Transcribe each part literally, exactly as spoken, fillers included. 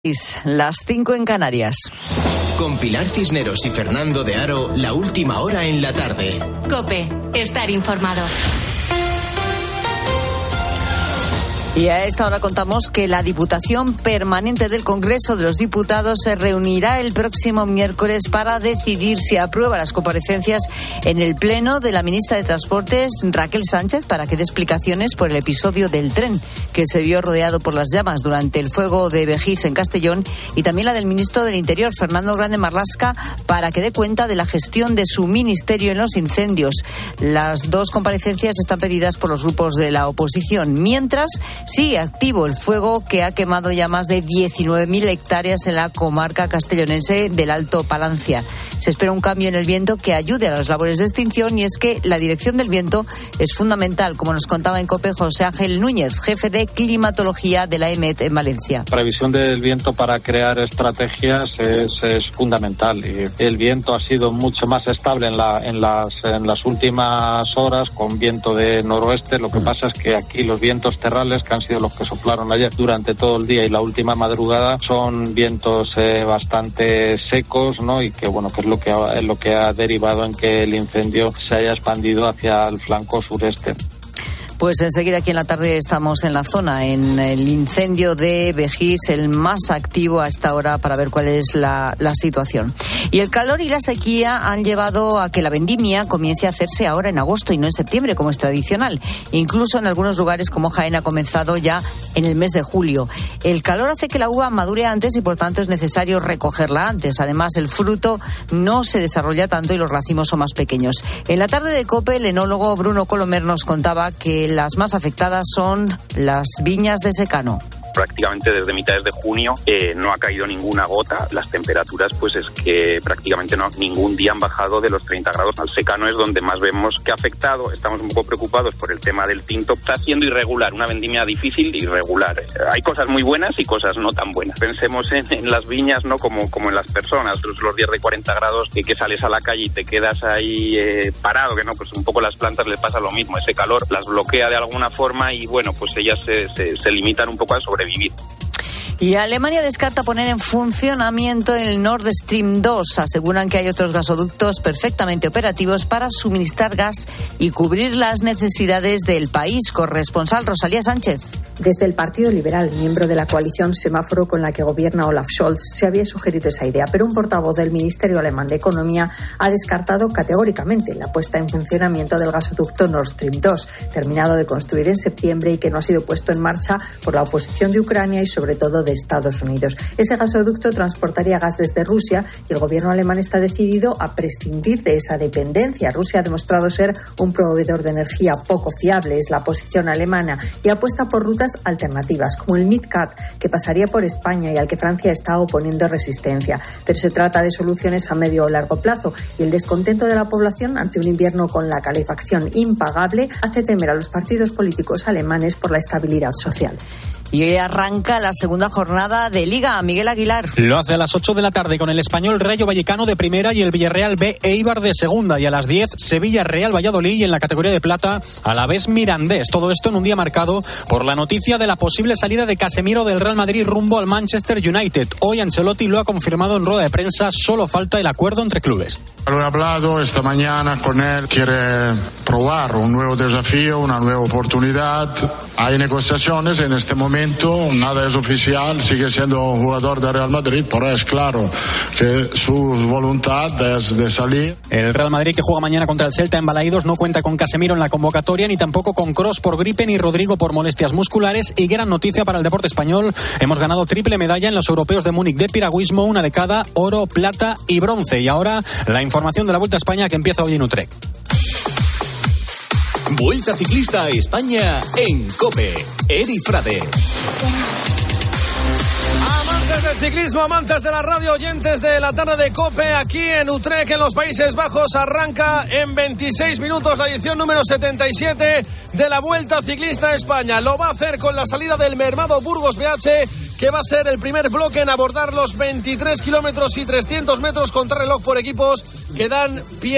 Las cinco en Canarias. Con Pilar Cisneros y Fernando de Aro, la última hora en la tarde. COPE, estar informado. Y a esta hora contamos que la Diputación Permanente del Congreso de los Diputados se reunirá el próximo miércoles para decidir si aprueba las comparecencias en el Pleno de la ministra de Transportes, Raquel Sánchez, para que dé explicaciones por el episodio del tren que se vio rodeado por las llamas durante el fuego de Begís en Castellón, y también la del ministro del Interior, Fernando Grande Marlaska, para que dé cuenta de la gestión de su ministerio en los incendios. Las dos comparecencias están pedidas por los grupos de la oposición, mientras sigue activo el fuego que ha quemado ya más de diecinueve mil hectáreas en la comarca castellonense del Alto Palancia. Se espera un cambio en el viento que ayude a las labores de extinción, y es que la dirección del viento es fundamental, como nos contaba en COPE José Ángel Núñez, jefe de climatología de la E M E T en Valencia. La previsión del viento para crear estrategias es, es fundamental, y el viento ha sido mucho más estable en, la, en, las, en las últimas horas con viento de noroeste. Lo que pasa es que aquí los vientos terrales, que han sido los que soplaron ayer durante todo el día y la última madrugada, son vientos eh, bastante secos, ¿no? Y que bueno, que es lo que ha, es lo que ha derivado en que el incendio se haya expandido hacia el flanco sureste. Pues enseguida aquí en la tarde estamos en la zona, en el incendio de Begís, el más activo a esta hora, para ver cuál es la, la situación. Y el calor y la sequía han llevado a que la vendimia comience a hacerse ahora en agosto y no en septiembre, como es tradicional. Incluso en algunos lugares como Jaén ha comenzado ya en el mes de julio. El calor hace que la uva madure antes y por tanto es necesario recogerla antes. Además, el fruto no se desarrolla tanto y los racimos son más pequeños. En la tarde de COPE, el enólogo Bruno Colomer nos contaba que las más afectadas son las viñas de secano. Prácticamente desde mitades de junio eh, no ha caído ninguna gota. Las temperaturas, pues es que prácticamente no, ningún día han bajado de los treinta grados. Al secano es donde más vemos que ha afectado. Estamos un poco preocupados por el tema del tinto. Está siendo irregular, una vendimia difícil y irregular. Hay cosas muy buenas y cosas no tan buenas. Pensemos en, en las viñas, no como, como en las personas. Los, los días de cuarenta grados y que sales a la calle y te quedas ahí eh, parado, que no, pues un poco las plantas les pasa lo mismo. Ese calor las bloquea de alguna forma y bueno, pues ellas se, se, se limitan un poco a sobrevivir. Vivir. Y Alemania descarta poner en funcionamiento el Nord Stream dos. Aseguran que hay otros gasoductos perfectamente operativos para suministrar gas y cubrir las necesidades del país. Corresponsal Rosalía Sánchez. Desde el Partido Liberal, miembro de la coalición Semáforo con la que gobierna Olaf Scholz, se había sugerido esa idea, pero un portavoz del Ministerio Alemán de Economía ha descartado categóricamente la puesta en funcionamiento del gasoducto Nord Stream dos, terminado de construir en septiembre y que no ha sido puesto en marcha por la oposición de Ucrania y sobre todo de Estados Unidos. Ese gasoducto transportaría gas desde Rusia y el gobierno alemán está decidido a prescindir de esa dependencia. Rusia ha demostrado ser un proveedor de energía poco fiable, es la posición alemana, y apuesta por rutas alternativas, como el MidCat, que pasaría por España y al que Francia está oponiendo resistencia. Pero se trata de soluciones a medio o largo plazo, y el descontento de la población ante un invierno con la calefacción impagable hace temer a los partidos políticos alemanes por la estabilidad social. Y hoy arranca la segunda jornada de Liga. Miguel Aguilar. Lo hace a las ocho de la tarde con el Español Rayo Vallecano de primera y el Villarreal B Eibar de segunda. Y a las diez, Sevilla Real Valladolid, y en la categoría de plata, a la vez Mirandés. Todo esto en un día marcado por la noticia de la posible salida de Casemiro del Real Madrid rumbo al Manchester United. Hoy Ancelotti lo ha confirmado en rueda de prensa. Solo falta el acuerdo entre clubes. Lo he hablado esta mañana con él. Quiere probar un nuevo desafío, una nueva oportunidad. Hay negociaciones en este momento. Nada es oficial, sigue siendo jugador de Real Madrid, pero es claro que su voluntad es de salir. El Real Madrid, que juega mañana contra el Celta en Balaídos, no cuenta con Casemiro en la convocatoria, ni tampoco con Kroos por gripe, ni Rodrigo por molestias musculares. Y gran noticia para el deporte español: hemos ganado triple medalla en los europeos de Múnich de piragüismo, una de cada, oro, plata y bronce. Y ahora la información de la Vuelta a España, que empieza hoy en Utrecht. Vuelta Ciclista a España en COPE. Eri Frade. Amantes del ciclismo, amantes de la radio, oyentes de la tarde de COPE, aquí en Utrecht, en los Países Bajos, arranca en veintiséis minutos la edición número setenta y siete de la Vuelta Ciclista a España. Lo va a hacer con la salida del mermado Burgos B H, que va a ser el primer bloque en abordar los veintitrés kilómetros y trescientos metros contrarreloj por equipos que dan pie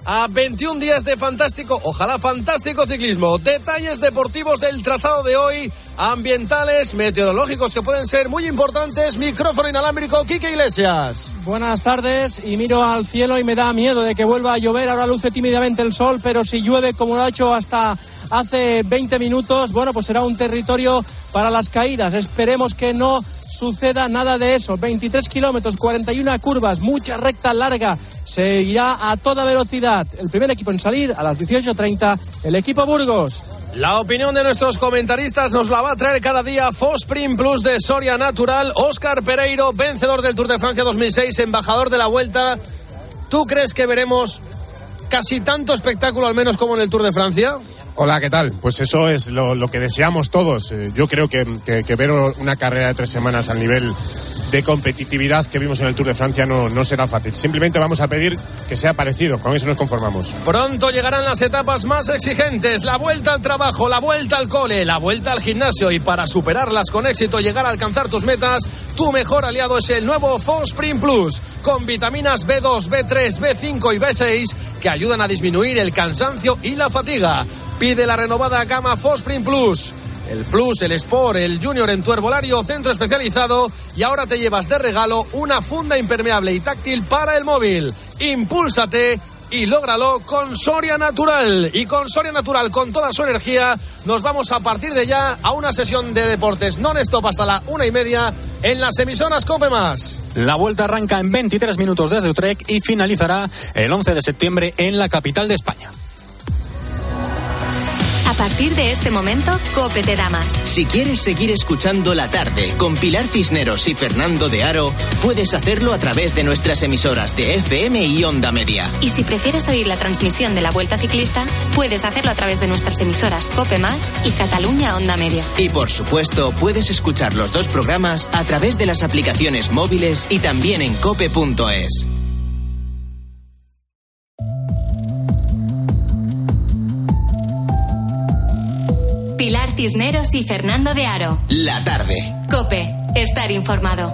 a veintiún días de fantástico, ojalá fantástico ciclismo. Detalles deportivos del trazado de hoy, ambientales, meteorológicos que pueden ser muy importantes. Micrófono inalámbrico, Quique Iglesias. Buenas tardes, y miro al cielo y me da miedo de que vuelva a llover. Ahora luce tímidamente el sol, pero si llueve como lo ha hecho hasta hace veinte minutos, bueno, pues será un territorio para las caídas. Esperemos que no suceda nada de eso. veintitrés kilómetros, cuarenta y una curvas, mucha recta larga. Se irá a toda velocidad. El primer equipo en salir a las dieciocho treinta, el equipo Burgos. La opinión de nuestros comentaristas nos la va a traer cada día Fosprin Plus de Soria Natural. Óscar Pereiro, vencedor del Tour de Francia dos mil seis, embajador de la Vuelta. ¿Tú crees que veremos casi tanto espectáculo al menos como en el Tour de Francia? Hola, ¿qué tal? Pues eso es lo, lo que deseamos todos. Eh, yo creo que, que, que ver una carrera de tres semanas al nivel de competitividad que vimos en el Tour de Francia no, no será fácil. Simplemente vamos a pedir que sea parecido, con eso nos conformamos. Pronto llegarán las etapas más exigentes, la vuelta al trabajo, la vuelta al cole, la vuelta al gimnasio, y para superarlas con éxito y llegar a alcanzar tus metas, tu mejor aliado es el nuevo Fosprin Plus, con vitaminas B dos, B tres, B cinco y B seis que ayudan a disminuir el cansancio y la fatiga. Pide la renovada gama Fosprin Plus, el Plus, el Sport, el Junior en tu herbolario centro especializado, y ahora te llevas de regalo una funda impermeable y táctil para el móvil. Impúlsate y lógralo con Soria Natural. Y con Soria Natural, con toda su energía, nos vamos a partir de ya a una sesión de deportes non-stop hasta la una y media en las emisoras COPE más. La Vuelta arranca en veintitrés minutos desde Utrecht y finalizará el once de septiembre en la capital de España. A partir de este momento, COPE te da más. Si quieres seguir escuchando La Tarde con Pilar Cisneros y Fernando de Aro, puedes hacerlo a través de nuestras emisoras de F M y Onda Media. Y si prefieres oír la transmisión de la Vuelta Ciclista, puedes hacerlo a través de nuestras emisoras COPE más y Cataluña Onda Media. Y por supuesto, puedes escuchar los dos programas a través de las aplicaciones móviles y también en cope punto es. Pilar Cisneros y Fernando de Aro. La Tarde. COPE, estar informado.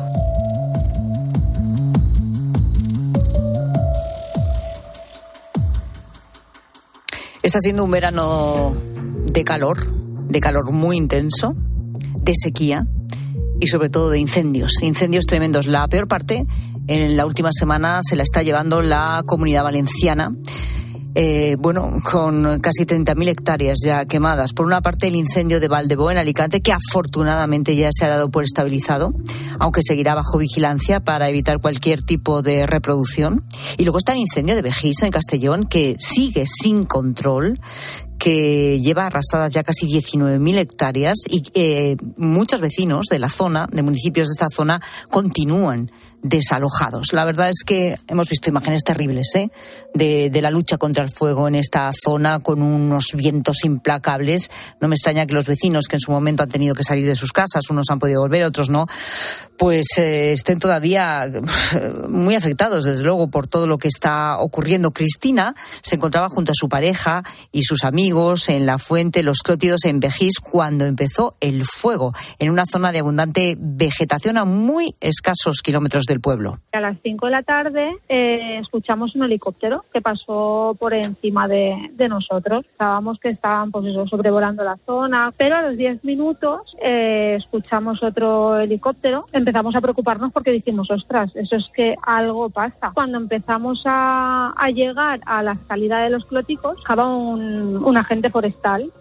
Está siendo un verano de calor, de calor muy intenso, de sequía y sobre todo de incendios, incendios tremendos. La peor parte en la última semana se la está llevando la Comunidad Valenciana. Eh, bueno, con casi treinta mil hectáreas ya quemadas. Por una parte, el incendio de Valdebó en Alicante, que afortunadamente ya se ha dado por estabilizado, aunque seguirá bajo vigilancia para evitar cualquier tipo de reproducción. Y luego está el incendio de Begís en Castellón, que sigue sin control, que lleva arrasadas ya casi diecinueve mil hectáreas, y eh, muchos vecinos de la zona, de municipios de esta zona, continúan desalojados. La verdad es que hemos visto imágenes terribles, ¿eh? de, de la lucha contra el fuego en esta zona, con unos vientos implacables. No me extraña que los vecinos, que en su momento han tenido que salir de sus casas, unos han podido volver, otros no, pues eh, estén todavía muy afectados, desde luego, por todo lo que está ocurriendo. Cristina se encontraba junto a su pareja y sus amigos en la fuente Los Clótidos en Begís cuando empezó el fuego, en una zona de abundante vegetación a muy escasos kilómetros del pueblo. A las cinco de la tarde eh, escuchamos un helicóptero que pasó por encima de, de nosotros. Estábamos que estaban pues eso, sobrevolando la zona, pero a los diez minutos eh, escuchamos otro helicóptero. Empezamos a preocuparnos porque dijimos, ostras, eso es que algo pasa. Cuando empezamos a, a llegar a la salida de Los Clóticos, estaba un, un agente forestal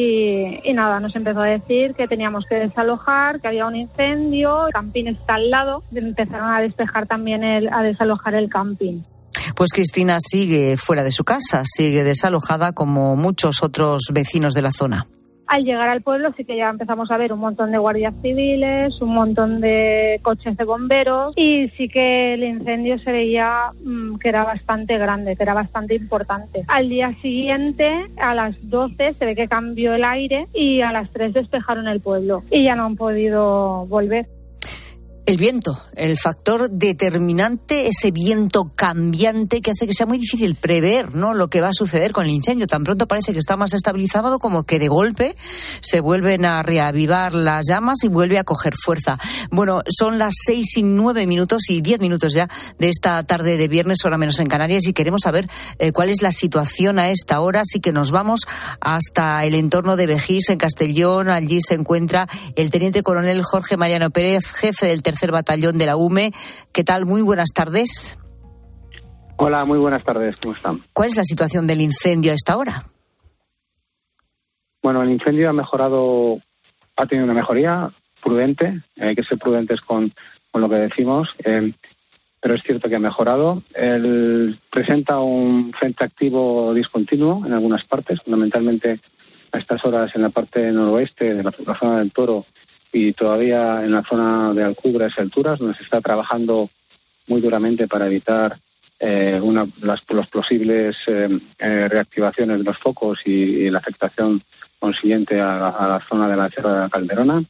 y, y nada, nos empezó a decir que teníamos que desalojar, que había un incendio, el camping está al lado. Empezaron a despejar también, el, a desalojar el camping. Pues Cristina sigue fuera de su casa, sigue desalojada como muchos otros vecinos de la zona. Al llegar al pueblo sí que ya empezamos a ver un montón de guardias civiles, un montón de coches de bomberos, y sí que el incendio se veía mmm, que era bastante grande, que era bastante importante. Al día siguiente, a las doce, se ve que cambió el aire y a las tres despejaron el pueblo y ya no han podido volver. El viento, el factor determinante, ese viento cambiante que hace que sea muy difícil prever, ¿no?, lo que va a suceder con el incendio. Tan pronto parece que está más estabilizado como que de golpe se vuelven a reavivar las llamas y vuelve a coger fuerza. Bueno, son las seis y nueve minutos y diez minutos ya de esta tarde de viernes, hora menos en Canarias, y queremos saber eh, cuál es la situación a esta hora. Así que nos vamos hasta el entorno de Begís, en Castellón. Allí se encuentra el teniente coronel Jorge Mariano Pérez, jefe del tercer batallón de la U M E. ¿Qué tal? Muy buenas tardes. Hola, muy buenas tardes. ¿Cómo están? ¿Cuál es la situación del incendio a esta hora? Bueno, el incendio ha mejorado, ha tenido una mejoría prudente. Hay que ser prudentes con, con lo que decimos, eh, pero es cierto que ha mejorado. El, presenta un frente activo discontinuo en algunas partes, fundamentalmente a estas horas en la parte noroeste de la, la zona del Toro, y todavía en la zona de Alcubras y Alturas, donde se está trabajando muy duramente para evitar eh, una, las los posibles eh, eh, reactivaciones de los focos y, y la afectación consiguiente a, a la zona de la Sierra de la Calderona.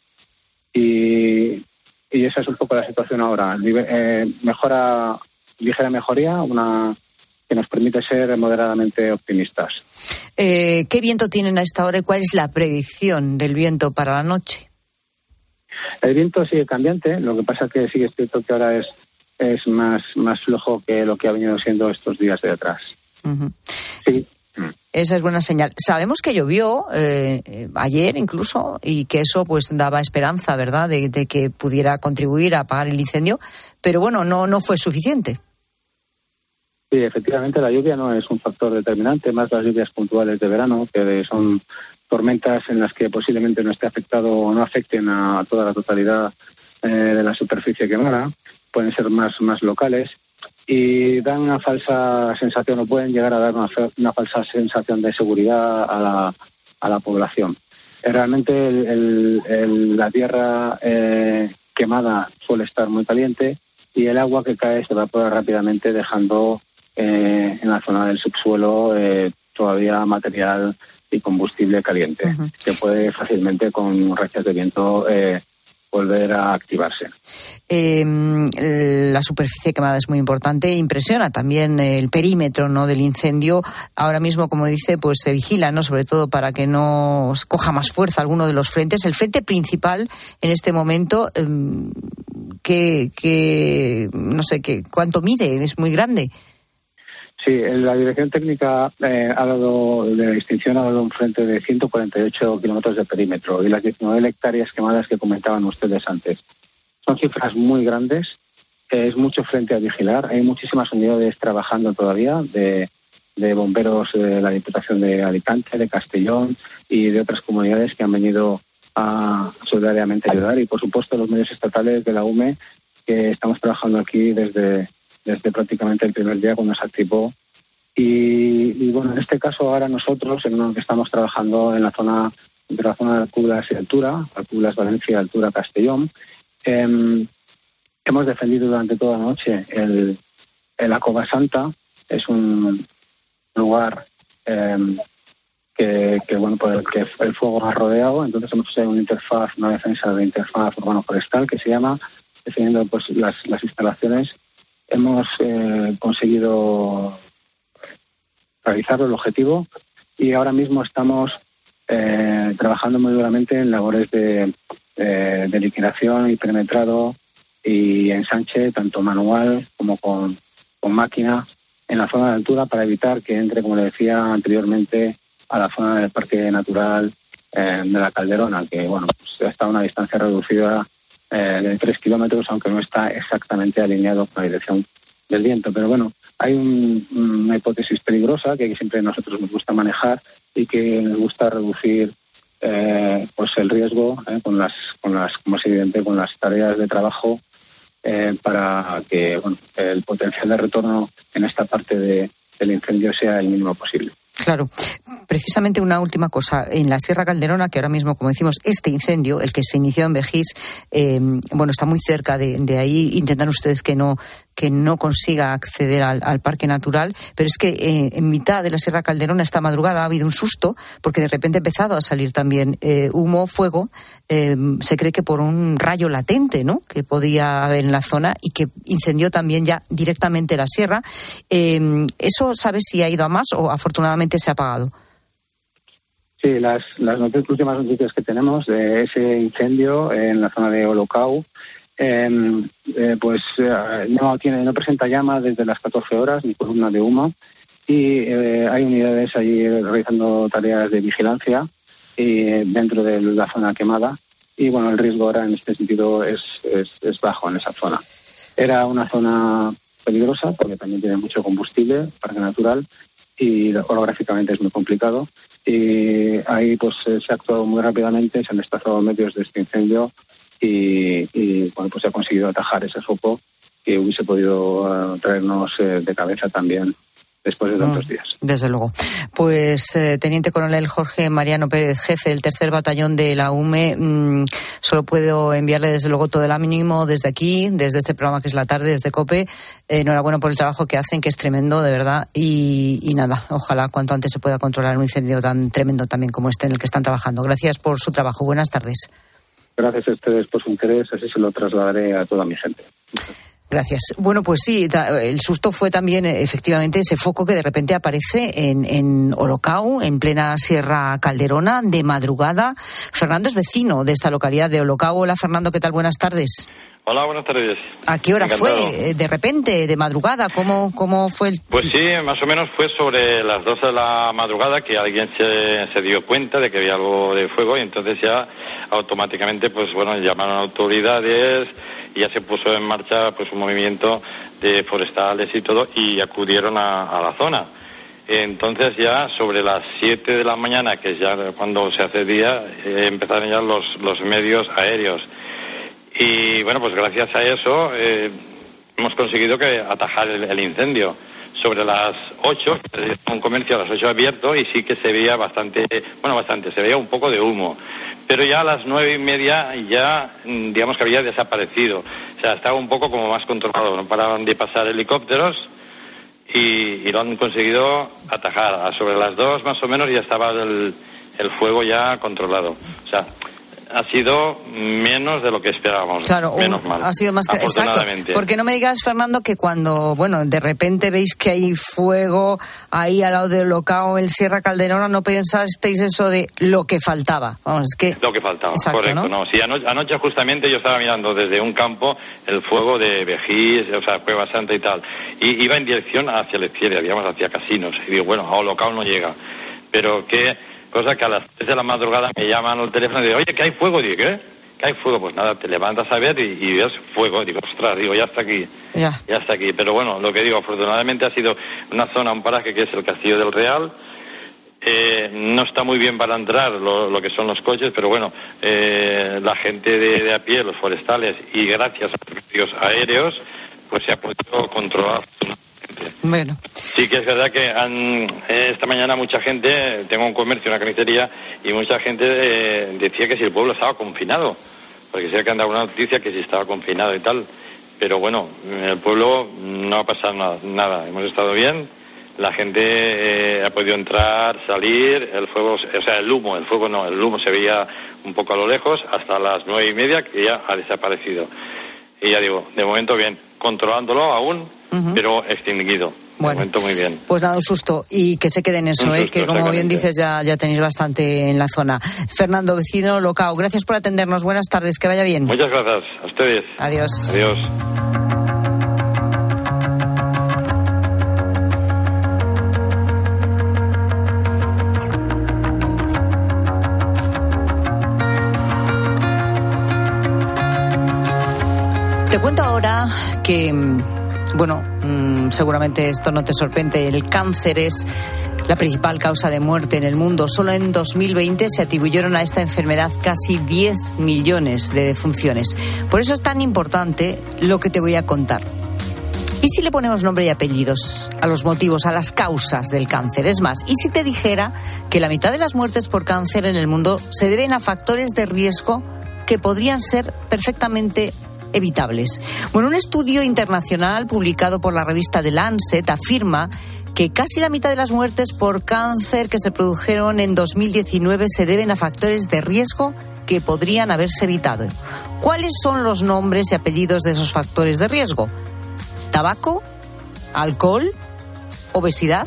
Y, y esa es un poco la situación ahora. Eh, mejora, ligera mejoría, una que nos permite ser moderadamente optimistas. Eh, ¿Qué viento tienen a esta hora y cuál es la predicción del viento para la noche? El viento sigue cambiante, lo que pasa es que sigue es cierto que ahora es, es más, más flojo que lo que ha venido siendo estos días de atrás. Uh-huh. Sí. Esa es buena señal. Sabemos que llovió eh, ayer incluso y que eso pues daba esperanza, ¿verdad?, de, de que pudiera contribuir a apagar el incendio, pero bueno, no, no fue suficiente. Sí, efectivamente la lluvia no es un factor determinante, más las lluvias puntuales de verano, que son tormentas en las que posiblemente no esté afectado o no afecten a toda la totalidad eh, de la superficie quemada, pueden ser más, más locales y dan una falsa sensación o pueden llegar a dar una, una falsa sensación de seguridad a la, a la población. Eh, realmente el, el, el, la tierra eh, quemada suele estar muy caliente y el agua que cae se evapora rápidamente dejando eh, en la zona del subsuelo eh, todavía material y combustible caliente, uh-huh. que puede fácilmente con rachas de viento eh, volver a activarse. Eh, la superficie quemada es muy importante, impresiona también el perímetro, ¿no?, del incendio. Ahora mismo, como dice, pues se vigila, ¿no?, sobre todo para que no coja más fuerza alguno de los frentes. El frente principal en este momento, eh, que, que no sé qué cuánto mide, es muy grande. Sí, la Dirección Técnica eh, ha dado, de la extinción ha dado un frente de ciento cuarenta y ocho kilómetros de perímetro y las diecinueve hectáreas quemadas que comentaban ustedes antes. Son cifras muy grandes, eh, es mucho frente a vigilar, hay muchísimas unidades trabajando todavía de, de bomberos de la Diputación de Alicante, de Castellón y de otras comunidades que han venido a solidariamente ayudar y por supuesto los medios estatales de la U M E, que estamos trabajando aquí desde... desde prácticamente el primer día cuando se activó. Y, y bueno, en este caso ahora nosotros en lo que estamos trabajando en la zona de la zona de Alcublas y Altura, Alcublas, Valencia, Altura, Castellón, eh, hemos defendido durante toda la noche el, el la Cova Santa, es un lugar eh, que, que bueno por el que el fuego ha rodeado, entonces hemos hecho una interfaz, una defensa de interfaz urbano-forestal que se llama, defendiendo pues las, las instalaciones. Hemos eh, conseguido realizar el objetivo y ahora mismo estamos eh, trabajando muy duramente en labores de, eh, de liquidación y perimetrado y ensanche, tanto manual como con, con máquina, en la zona de altura para evitar que entre, como le decía anteriormente, a la zona del Parque Natural eh, de la Calderona, que bueno, pues está a una distancia reducida Eh, de tres kilómetros, aunque no está exactamente alineado con la dirección del viento. Pero bueno, hay un, una hipótesis peligrosa que siempre nosotros nos gusta manejar y que nos gusta reducir eh, pues el riesgo eh, con las, con las, como es evidente, con las tareas de trabajo eh, para que bueno, el potencial de retorno en esta parte de, del incendio sea el mínimo posible. Claro. precisamente una última cosa. En la Sierra Calderona, que ahora mismo, como decimos, este incendio, el que se inició en Vejís, eh, bueno, está muy cerca de, de ahí. Intentan ustedes que no que no consiga acceder al, al parque natural, pero es que eh, en mitad de la Sierra Calderona esta madrugada ha habido un susto, porque de repente ha empezado a salir también eh, humo, fuego, eh, se cree que por un rayo latente, ¿no?, que podía haber en la zona y que incendió también ya directamente la sierra. Eh, ¿Eso sabes si ha ido a más o afortunadamente se ha apagado? Sí, las, las noticias, últimas noticias que tenemos de ese incendio en la zona de Olocau, Eh, eh, pues eh, no tiene no presenta llama desde las catorce horas ni columna de humo, y eh, hay unidades allí realizando tareas de vigilancia y, dentro de la zona quemada, y bueno, el riesgo ahora en este sentido es, es, es bajo en esa zona. Era una zona peligrosa porque también tiene mucho combustible, parque natural, y orográficamente es muy complicado, y ahí pues se ha actuado muy rápidamente, se han desplazado medios de este incendio. Y, y bueno, pues se ha conseguido atajar ese foco que hubiese podido uh, traernos eh, de cabeza también después de tantos días. Desde luego. Pues, eh, Teniente Coronel Jorge Mariano Pérez, jefe del tercer batallón de la U M E, mmm, solo puedo enviarle desde luego todo el ánimo desde aquí, desde este programa que es La Tarde, desde COPE. Eh, enhorabuena por el trabajo que hacen, que es tremendo, de verdad. Y, y nada, ojalá cuanto antes se pueda controlar un incendio tan tremendo también como este en el que están trabajando. Gracias por su trabajo. Buenas tardes. Gracias a ustedes por su interés, así se lo trasladaré a toda mi gente. Gracias. Bueno, pues sí, el susto fue también efectivamente ese foco que de repente aparece en, en Olocau, en plena Sierra Calderona, de madrugada. Fernando es vecino de esta localidad de Olocau. Hola, Fernando, ¿qué tal? Buenas tardes. Hola, buenas tardes. ¿A qué hora Encantado. fue? ¿De repente, de madrugada? ¿Cómo, cómo fue el...? Pues sí, más o menos fue sobre las doce de la madrugada que alguien se, se dio cuenta de que había algo de fuego, y entonces ya automáticamente, pues bueno, llamaron a autoridades y ya se puso en marcha pues un movimiento de forestales y todo, y acudieron a, a la zona. Entonces ya sobre las siete de la mañana, que es ya cuando se hace día, eh, empezaron ya los, los medios aéreos. Y bueno, pues gracias a eso eh, hemos conseguido que atajar el, el incendio. Sobre las ocho, un comercio a las ocho abierto, y sí que se veía bastante, bueno, bastante, se veía un poco de humo. Pero ya a las nueve y media ya, digamos que había desaparecido. O sea, estaba un poco como más controlado, no paraban de pasar helicópteros y, y lo han conseguido atajar. Sobre las dos más o menos ya estaba el, el fuego ya controlado. O sea, ha sido menos de lo que esperábamos. Claro, menos mal. Ha sido más que... Exacto. Porque no me digas, Fernando, que cuando, bueno, de repente veis que hay fuego ahí al lado del Olocau, en Sierra Calderona, no pensasteis eso de lo que faltaba. Vamos, es que... Lo que faltaba, exacto, correcto. ¿no? No, sí, anoche, anoche justamente yo estaba mirando desde un campo el fuego de Vejís, o sea, Cueva Santa y tal. Y iba en dirección hacia la izquierda, digamos, hacia Casinos. Y digo, bueno, a Olocau no llega. Pero que... Cosa que a las tres de la madrugada me llaman al teléfono y digo, oye, que hay fuego. Digo, ¿qué? ¿Que hay fuego? Pues nada, te levantas a ver y, y ves fuego. Digo, ostras, digo, ya está aquí. Ya. Ya está aquí. Pero bueno, lo que digo, afortunadamente ha sido una zona, un paraje que es el Castillo del Real. Eh, no está muy bien para entrar lo, lo que son los coches, pero bueno, eh, la gente de, de a pie, los forestales, y gracias a los servicios aéreos, pues se ha podido controlar. Bueno. Sí que es verdad que han, esta mañana mucha gente, tengo un comercio, una carnicería, y mucha gente eh, decía que si el pueblo estaba confinado, porque sé que han dado una noticia que si estaba confinado y tal, pero bueno, en el pueblo no ha pasado nada, nada. Hemos estado bien, la gente eh, ha podido entrar, salir, el fuego, o sea, el humo, el fuego no, el humo se veía un poco a lo lejos, hasta las nueve y media, que ya ha desaparecido. Y ya digo, de momento bien, controlándolo aún, uh-huh. pero extinguido. Bueno, de momento muy bien. Pues nada, un susto. Y que se quede en eso, ¿eh? Que como bien dices, ya, ya tenéis bastante en la zona. Fernando, vecino Olocau, gracias por atendernos. Buenas tardes, que vaya bien. Muchas gracias. A ustedes. Adiós. Adiós. Te cuento ahora que, bueno, seguramente esto no te sorprende, el cáncer es la principal causa de muerte en el mundo. Solo en dos mil veinte se atribuyeron a esta enfermedad casi diez millones de defunciones. Por eso es tan importante lo que te voy a contar. ¿Y si le ponemos nombre y apellidos a los motivos, a las causas del cáncer? Es más, ¿y si te dijera que la mitad de las muertes por cáncer en el mundo se deben a factores de riesgo que podrían ser perfectamente evitables? Bueno, un estudio internacional publicado por la revista The Lancet afirma que casi la mitad de las muertes por cáncer que se produjeron en dos mil diecinueve se deben a factores de riesgo que podrían haberse evitado. ¿Cuáles son los nombres y apellidos de esos factores de riesgo? Tabaco, alcohol, obesidad,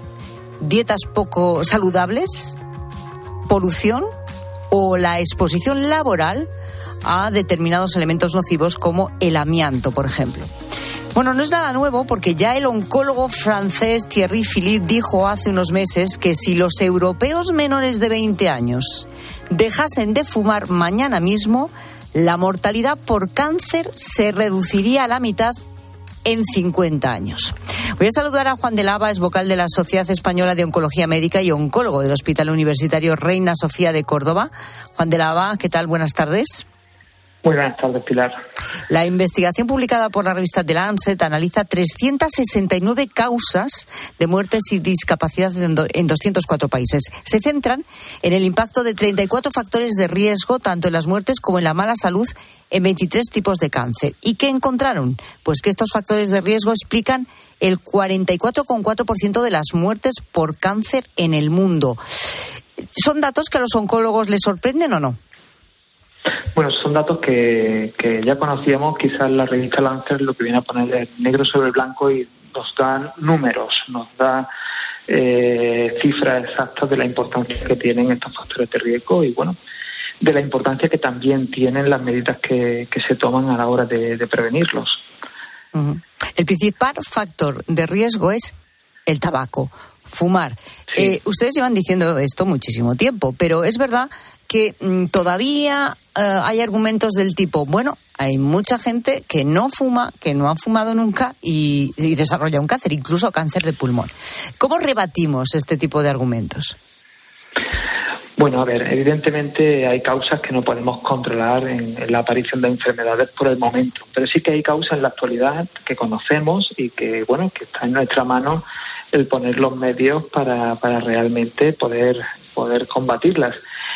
dietas poco saludables, polución o la exposición laboral a determinados elementos nocivos como el amianto, por ejemplo. Bueno, no es nada nuevo porque ya el oncólogo francés Thierry Philippe dijo hace unos meses que si los europeos menores de veinte años dejasen de fumar mañana mismo, la mortalidad por cáncer se reduciría a la mitad en cincuenta años. Voy a saludar a Juan de Lava, es vocal de la Sociedad Española de Oncología Médica y oncólogo del Hospital Universitario Reina Sofía de Córdoba. Juan de Lava, ¿qué tal? Buenas tardes. Muy buenas tardes, Pilar. La investigación publicada por la revista The Lancet analiza trescientas sesenta y nueve causas de muertes y discapacidad en doscientos cuatro países. Se centran en el impacto de treinta y cuatro factores de riesgo, tanto en las muertes como en la mala salud, en veintitrés tipos de cáncer. ¿Y qué encontraron? Pues que estos factores de riesgo explican el cuarenta y cuatro coma cuatro por ciento de las muertes por cáncer en el mundo. ¿Son datos que a los oncólogos les sorprenden o no? Bueno, son datos que, que ya conocíamos. Quizás la revista Lancet lo que viene a poner es negro sobre blanco y nos da números, nos da eh, cifras exactas de la importancia que tienen estos factores de riesgo y, bueno, de la importancia que también tienen las medidas que, que se toman a la hora de, de prevenirlos. Uh-huh. El principal factor de riesgo es el tabaco, fumar. Sí. Eh, ustedes llevan diciendo esto muchísimo tiempo, pero es verdad que mmm, todavía uh, hay argumentos del tipo, bueno, hay mucha gente que no fuma, que no ha fumado nunca y, y desarrolla un cáncer, incluso cáncer de pulmón. ¿Cómo rebatimos este tipo de argumentos? Bueno, a ver, evidentemente hay causas que no podemos controlar en, en la aparición de enfermedades por el momento, pero sí que hay causas en la actualidad que conocemos y que, bueno, que está en nuestra mano el poner los medios para, para realmente poder, poder combatirlas.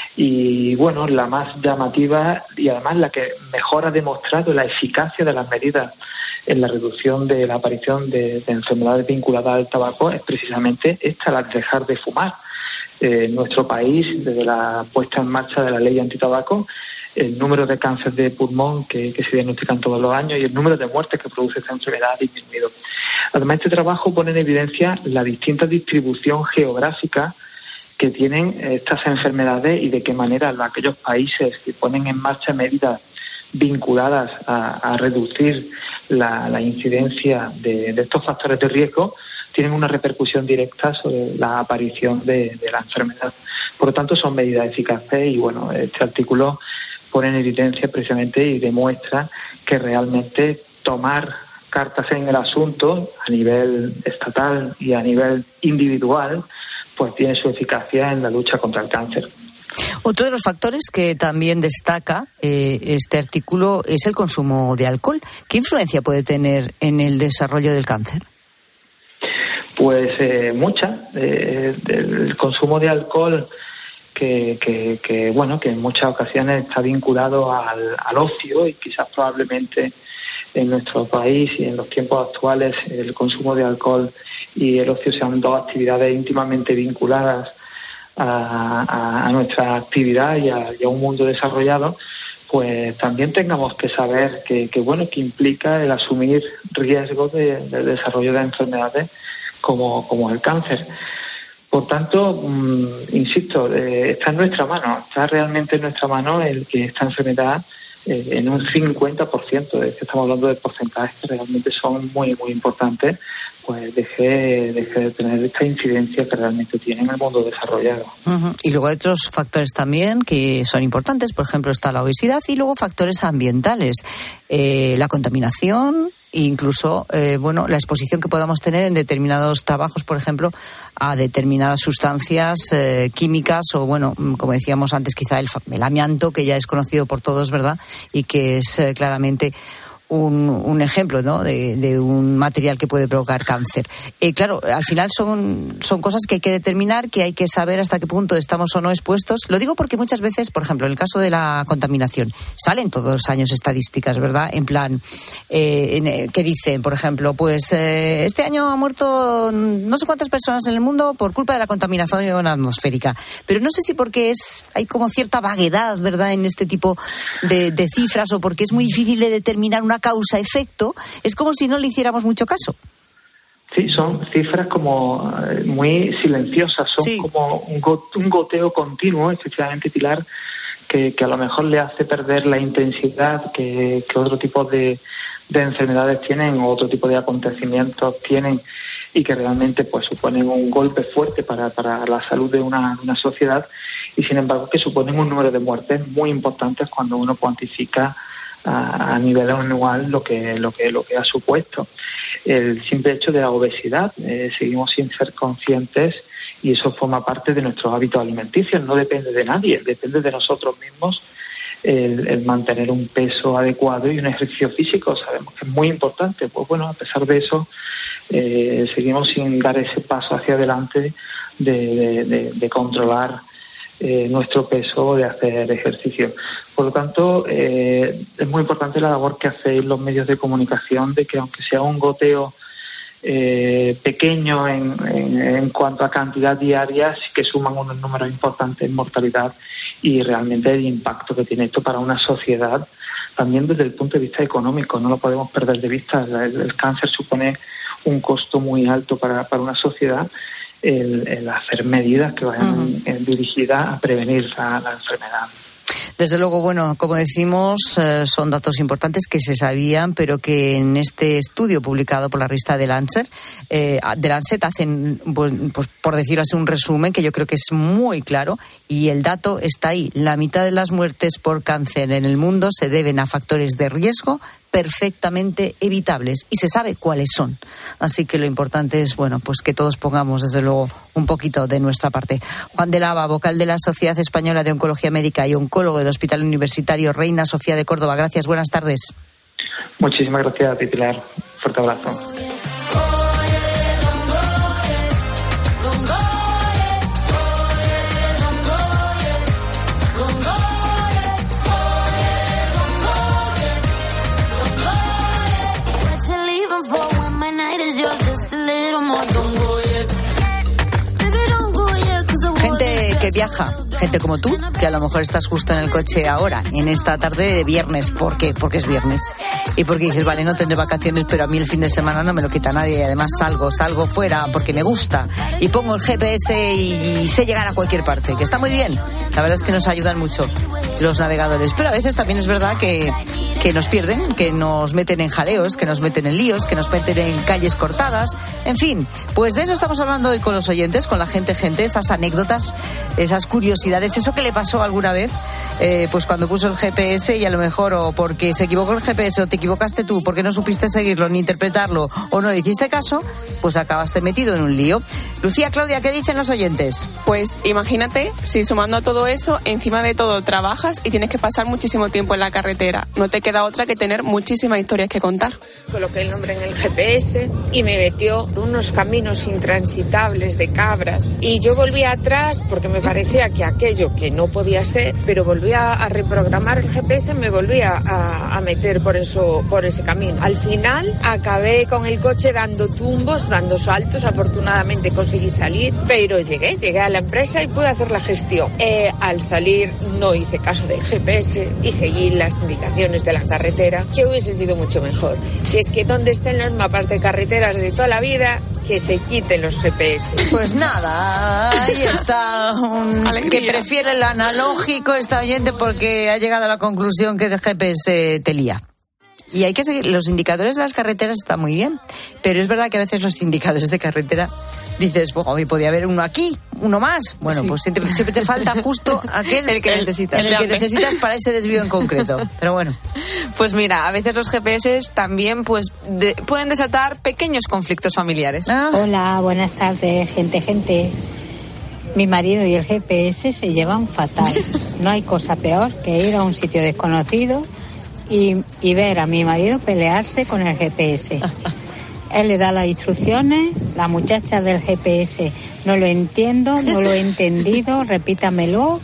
Y, bueno, la más llamativa y además la que mejor ha demostrado la eficacia de las medidas en la reducción de la aparición de, de enfermedades vinculadas al tabaco es precisamente esta, la de dejar de fumar. Eh, en nuestro país, desde la puesta en marcha de la ley antitabaco, el número de cáncer de pulmón que, que se diagnostican todos los años y el número de muertes que produce esta enfermedad ha disminuido. Además, este trabajo pone en evidencia la distinta distribución geográfica que tienen estas enfermedades y de qué manera aquellos países que ponen en marcha medidas vinculadas a, a reducir la, la incidencia de, de estos factores de riesgo tienen una repercusión directa sobre la aparición de, de la enfermedad. Por lo tanto, son medidas eficaces y, bueno, este artículo pone en evidencia precisamente y demuestra que realmente tomar cartas en el asunto a nivel estatal y a nivel individual pues tiene su eficacia en la lucha contra el cáncer. Otro de los factores que también destaca eh, este artículo es el consumo de alcohol. ¿Qué influencia puede tener en el desarrollo del cáncer? Pues eh, mucha. Eh, el consumo de alcohol que, que, que, bueno, que en muchas ocasiones está vinculado al, al ocio y quizás probablemente en nuestro país y en los tiempos actuales el consumo de alcohol y el ocio sean dos actividades íntimamente vinculadas A, a, a nuestra actividad y a, y a un mundo desarrollado, pues también tengamos que saber que, que bueno, que implica el asumir riesgos de, de desarrollo de enfermedades como, como el cáncer. Por tanto, mmm, insisto, eh, está en nuestra mano, está realmente en nuestra mano el que esta enfermedad eh, en un cincuenta por ciento, es que estamos hablando de porcentajes que realmente son muy, muy importantes, pues deje, deje de tener esta incidencia que realmente tiene en el mundo desarrollado. Uh-huh. Y luego hay otros factores también que son importantes, por ejemplo está la obesidad y luego factores ambientales, eh, la contaminación, incluso eh, bueno, la exposición que podamos tener en determinados trabajos, por ejemplo, a determinadas sustancias eh, químicas o, bueno, como decíamos antes, quizá el, el amianto, que ya es conocido por todos, ¿verdad? Y que es eh, claramente un, un ejemplo, ¿no? de, de un material que puede provocar cáncer. Eh, claro, al final son, son cosas que hay que determinar, que hay que saber hasta qué punto estamos o no expuestos. Lo digo porque muchas veces, por ejemplo, en el caso de la contaminación, salen todos los años estadísticas, ¿verdad? En plan, eh, en, eh, que dicen, por ejemplo, pues eh, este año ha muerto no sé cuántas personas en el mundo por culpa de la contaminación atmosférica. Pero no sé si porque es hay como cierta vaguedad, ¿verdad?, en este tipo de, de cifras, o porque es muy difícil de determinar una causa-efecto. Es como si no le hiciéramos mucho caso. Sí, son cifras como muy silenciosas, son sí. como un, go- un goteo continuo, efectivamente, Pilar, que, que a lo mejor le hace perder la intensidad que, que otro tipo de, de enfermedades tienen o otro tipo de acontecimientos tienen, y que realmente pues suponen un golpe fuerte para, para la salud de una, una sociedad, y sin embargo que suponen un número de muertes muy importantes cuando uno cuantifica a, a nivel anual lo que, lo que, lo que ha supuesto. El simple hecho de la obesidad, eh, seguimos sin ser conscientes, y eso forma parte de nuestros hábitos alimenticios, no depende de nadie, depende de nosotros mismos. El, el mantener un peso adecuado y un ejercicio físico, sabemos que es muy importante. Pues bueno, a pesar de eso, eh, seguimos sin dar ese paso hacia adelante de, de, de, de controlar eh, nuestro peso, de hacer ejercicio. Por lo tanto, eh, es muy importante la labor que hacéis los medios de comunicación, de que aunque sea un goteo Eh, pequeño en, en, en cuanto a cantidad diaria, sí que suman unos números importantes en mortalidad, y realmente el impacto que tiene esto para una sociedad, también desde el punto de vista económico, no lo podemos perder de vista. El, el cáncer supone un costo muy alto para, para una sociedad, el, el hacer medidas que vayan uh-huh. dirigidas a prevenir la, la enfermedad. Desde luego, bueno, como decimos, eh, son datos importantes que se sabían, pero que en este estudio publicado por la revista The Lancet, eh, The Lancet hacen, pues, pues por decirlo así, un resumen que yo creo que es muy claro, y el dato está ahí. La mitad de las muertes por cáncer en el mundo se deben a factores de riesgo perfectamente evitables, y se sabe cuáles son. Así que lo importante es, bueno, pues que todos pongamos, desde luego, un poquito de nuestra parte. Juan de Lava, vocal de la Sociedad Española de Oncología Médica y oncólogo del Hospital Universitario Reina Sofía de Córdoba. Gracias, buenas tardes. Muchísimas gracias a ti, Pilar. Fuerte abrazo. Gente que viaja, gente como tú, que a lo mejor estás justo en el coche ahora, en esta tarde de viernes. ¿Por qué? Porque es viernes. Y porque dices, vale, no tendré vacaciones, pero a mí el fin de semana no me lo quita nadie. Y además salgo, salgo fuera porque me gusta. Y pongo el G P S y sé llegar a cualquier parte, que está muy bien. La verdad es que nos ayudan mucho los navegadores. Pero a veces también es verdad que, que nos pierden, que nos meten en jaleos, que nos meten en líos, que nos meten en calles cortadas. En fin, pues de eso estamos hablando hoy con los oyentes, con la gente, gente, esas anécdotas, esas curiosidades, eso que le pasó alguna vez, eh, pues cuando puso el G P S y a lo mejor o porque se equivocó el G P S o te equivocaste tú porque no supiste seguirlo ni interpretarlo o no le hiciste caso, pues acabaste metido en un lío. Lucía, Claudia, ¿qué dicen los oyentes? Pues imagínate, si sumando a todo eso, encima de todo trabajas y tienes que pasar muchísimo tiempo en la carretera. No te queda otra que tener muchísimas historias que contar. Coloqué el nombre en el G P S y me metió por unos caminos intransitables de cabras, y yo volví atrás porque me parecía que aquello que no podía ser, pero volví a, a reprogramar el G P S, me volví a, a, a meter por eso, por ese camino. Al final acabé con el coche dando tumbos, dando saltos. Afortunadamente conseguí salir, pero llegué, llegué a la empresa y pude hacer la gestión. Eh, al salir no hice caso del G P S y seguí las indicaciones de la carretera, que hubiese sido mucho mejor. Si es que donde estén los mapas de carreteras de toda la vida, que se quiten los G P S. Pues nada, ahí está. Un, que prefiere el analógico esta oyente porque ha llegado a la conclusión que el G P S te lía. Y hay que seguir. Los indicadores de las carreteras están muy bien, pero es verdad que a veces los indicadores de carretera dices, bueno, hoy podía haber uno aquí, uno más. Bueno, sí. Pues siempre, siempre te falta justo aquel el que necesitas, el, el que necesitas para ese desvío en concreto. Pero bueno. Pues mira, a veces los G P S también pues de, pueden desatar pequeños conflictos familiares. Ah. Hola, buenas tardes, gente, gente. Mi marido y el G P S se llevan fatal. No hay cosa peor que ir a un sitio desconocido y, y ver a mi marido pelearse con el G P S. Él le da las instrucciones, la muchacha del G P S, no lo entiendo, no lo he entendido, repítamelo.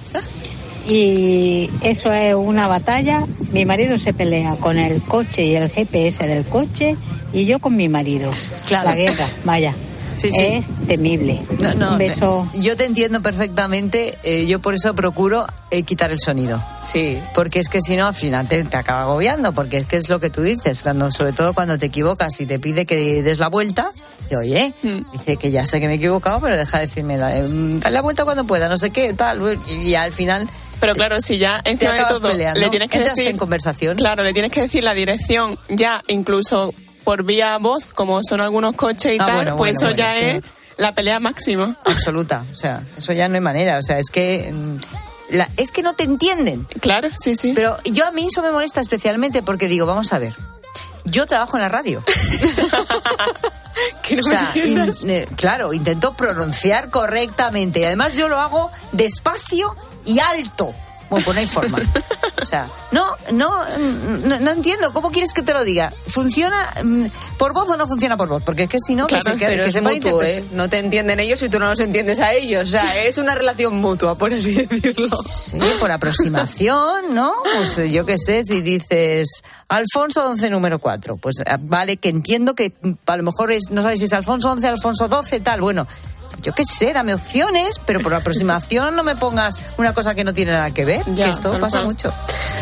Y eso es una batalla. Mi marido se pelea con el coche y el G P S del coche y yo con mi marido. Claro. La guerra, vaya. Sí, sí. Es temible. No, no, un beso. Yo te entiendo perfectamente. Eh, yo por eso procuro eh, quitar el sonido. Sí. Porque es que si no, al final te, te acaba agobiando. Porque es que es lo que tú dices. Cuando, sobre todo cuando te equivocas y te pide que des la vuelta. Y oye, mm. dice que ya sé que me he equivocado, pero deja de decirme, dale, dale la vuelta cuando pueda, no sé qué, tal. Y al final. Pero claro, si ya encima de todo peleando, le tienes que entras decir, en conversación. Claro, le tienes que decir la dirección ya, incluso por vía voz, como son algunos coches y ah, tal, bueno, pues bueno, eso bueno, ya es la pelea máxima. Absoluta, o sea, eso ya no hay manera, o sea, es que la, es que no te entienden. Claro, sí, sí. Pero yo a mí eso me molesta especialmente porque digo, vamos a ver, yo trabajo en la radio. Que no o sea, me in, eh, claro, intento pronunciar correctamente y además yo lo hago despacio y alto. Bueno, pues no hay forma. O sea, no, no, no, no entiendo. ¿Cómo quieres que te lo diga? ¿Funciona por voz o no funciona por voz? Porque es que si no, claro, que se, que, pero que es se mutuo, ¿eh? No te entienden ellos y tú no los entiendes a ellos. O sea, es una relación mutua, por así decirlo. Sí, por aproximación, ¿no? Pues yo qué sé, si dices Alfonso once, número cuatro. Pues vale, que entiendo que a lo mejor es, no sabes si es Alfonso once, Alfonso doce, tal. Bueno, yo qué sé, dame opciones, pero por aproximación no me pongas una cosa que no tiene nada que ver, ya, que esto pasa cual. mucho.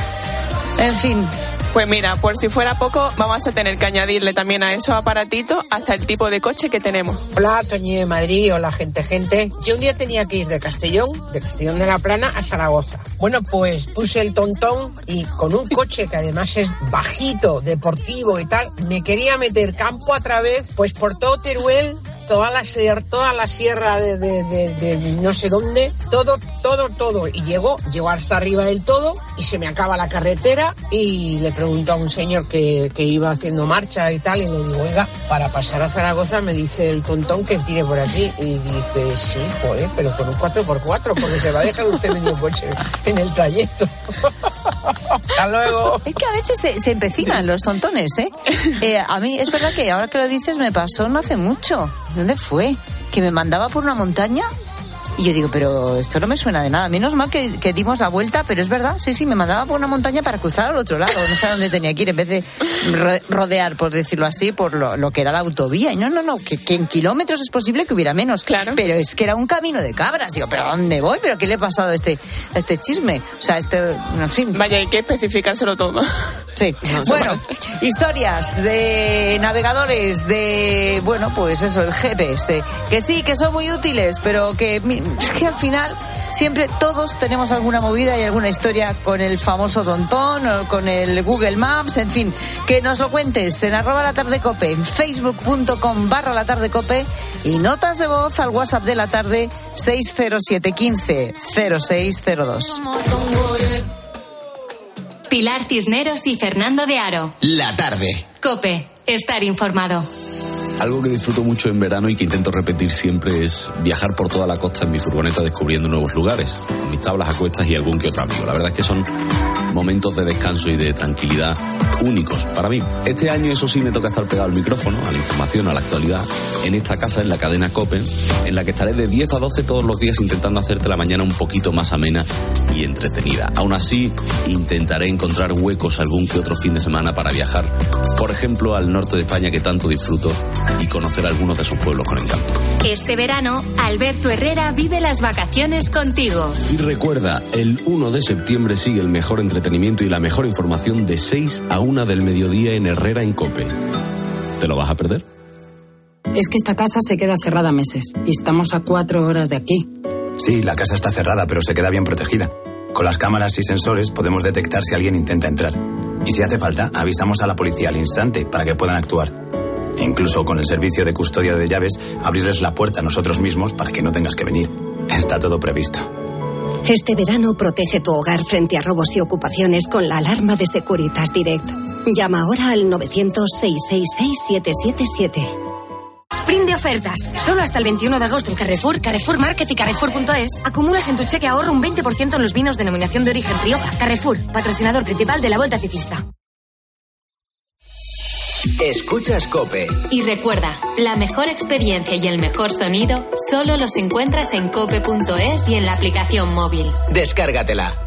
En fin. Pues mira, por si fuera poco, vamos a tener que añadirle también a esos aparatitos hasta el tipo de coche que tenemos. Hola, Toñi de Madrid, hola gente, gente. Yo un día tenía que ir de Castellón, de Castellón de la Plana a Zaragoza. Bueno, pues puse el tontón y con un coche que además es bajito, deportivo y tal, me quería meter campo a través, pues por todo Teruel, toda la, toda la sierra de, de, de, de no sé dónde, todo, todo, todo. Y llegó, llegó hasta arriba del todo y se me acaba la carretera y le pregunto a un señor que, que iba haciendo marcha y tal y le digo, oiga, para pasar a Zaragoza me dice el tontón que tire por aquí. Y dice, sí, joder, pero con un cuatro por cuatro porque se va a dejar usted medio coche en el trayecto. Hasta luego. Es que a veces se, se empecinan los tontones, ¿eh? ¿eh? A mí es verdad que ahora que lo dices me pasó no hace mucho. ¿Dónde fue? Que me mandaba por una montaña y yo digo, pero esto no me suena de nada. Menos mal que, que dimos la vuelta, pero es verdad, sí, sí, me mandaba por una montaña para cruzar al otro lado. No sé a dónde tenía que ir, en vez de rodear, por decirlo así, por lo, lo que era la autovía. Y no, no, no, que, que en kilómetros es posible que hubiera menos. Claro. Pero es que era un camino de cabras. Digo, ¿pero dónde voy? ¿Pero qué le ha pasado a este, a este chisme? O sea, este, en fin. Vaya, hay que especificárselo todo. Sí. No, bueno, historias de navegadores, de, bueno, pues eso, el G P S. Que sí, que son muy útiles, pero que... Es que al final siempre todos tenemos alguna movida y alguna historia con el famoso tontón o con el Google Maps, en fin, que nos lo cuentes en arroba la tarde cope, en facebook.com barra la tarde cope y notas de voz al WhatsApp de la tarde seis cero siete uno cinco cero seis cero dos. Pilar Cisneros y Fernando de Aro. La tarde. COPE, estar informado. Algo que disfruto mucho en verano y que intento repetir siempre es viajar por toda la costa en mi furgoneta descubriendo nuevos lugares, con mis tablas a cuestas y algún que otro amigo. La verdad es que son momentos de descanso y de tranquilidad únicos para mí. Este año, eso sí, me toca estar pegado al micrófono, a la información, a la actualidad, en esta casa, en la cadena COPE, en la que estaré de diez a doce todos los días intentando hacerte la mañana un poquito más amena y entretenida. Aún así, intentaré encontrar huecos algún que otro fin de semana para viajar, por ejemplo, al norte de España, que tanto disfruto, y conocer algunos de sus pueblos con encanto. Este verano, Alberto Herrera vive las vacaciones contigo. Y recuerda, el uno de septiembre sigue el mejor entretenimiento y la mejor información de seis a una del mediodía en Herrera en COPE. ¿Te lo vas a perder? Es que esta casa se queda cerrada meses y estamos a cuatro horas de aquí. Sí, la casa está cerrada, pero se queda bien protegida. Con las cámaras y sensores podemos detectar si alguien intenta entrar. Y si hace falta, avisamos a la policía al instante para que puedan actuar. E incluso con el servicio de custodia de llaves, abrirles la puerta a nosotros mismos para que no tengas que venir. Está todo previsto. Este verano protege tu hogar frente a robos y ocupaciones con la alarma de Securitas Direct. Llama ahora al novecientos, seiscientos sesenta y seis, siete siete siete. Sprint de ofertas. Solo hasta el veintiuno de agosto en Carrefour, Carrefour Market y Carrefour punto es. Acumulas en tu cheque ahorro un veinte por ciento en los vinos denominación de origen Rioja. Carrefour, patrocinador principal de la Vuelta Ciclista. Escuchas COPE. Y recuerda, la mejor experiencia y el mejor sonido solo los encuentras en cope punto es y en la aplicación móvil. Descárgatela.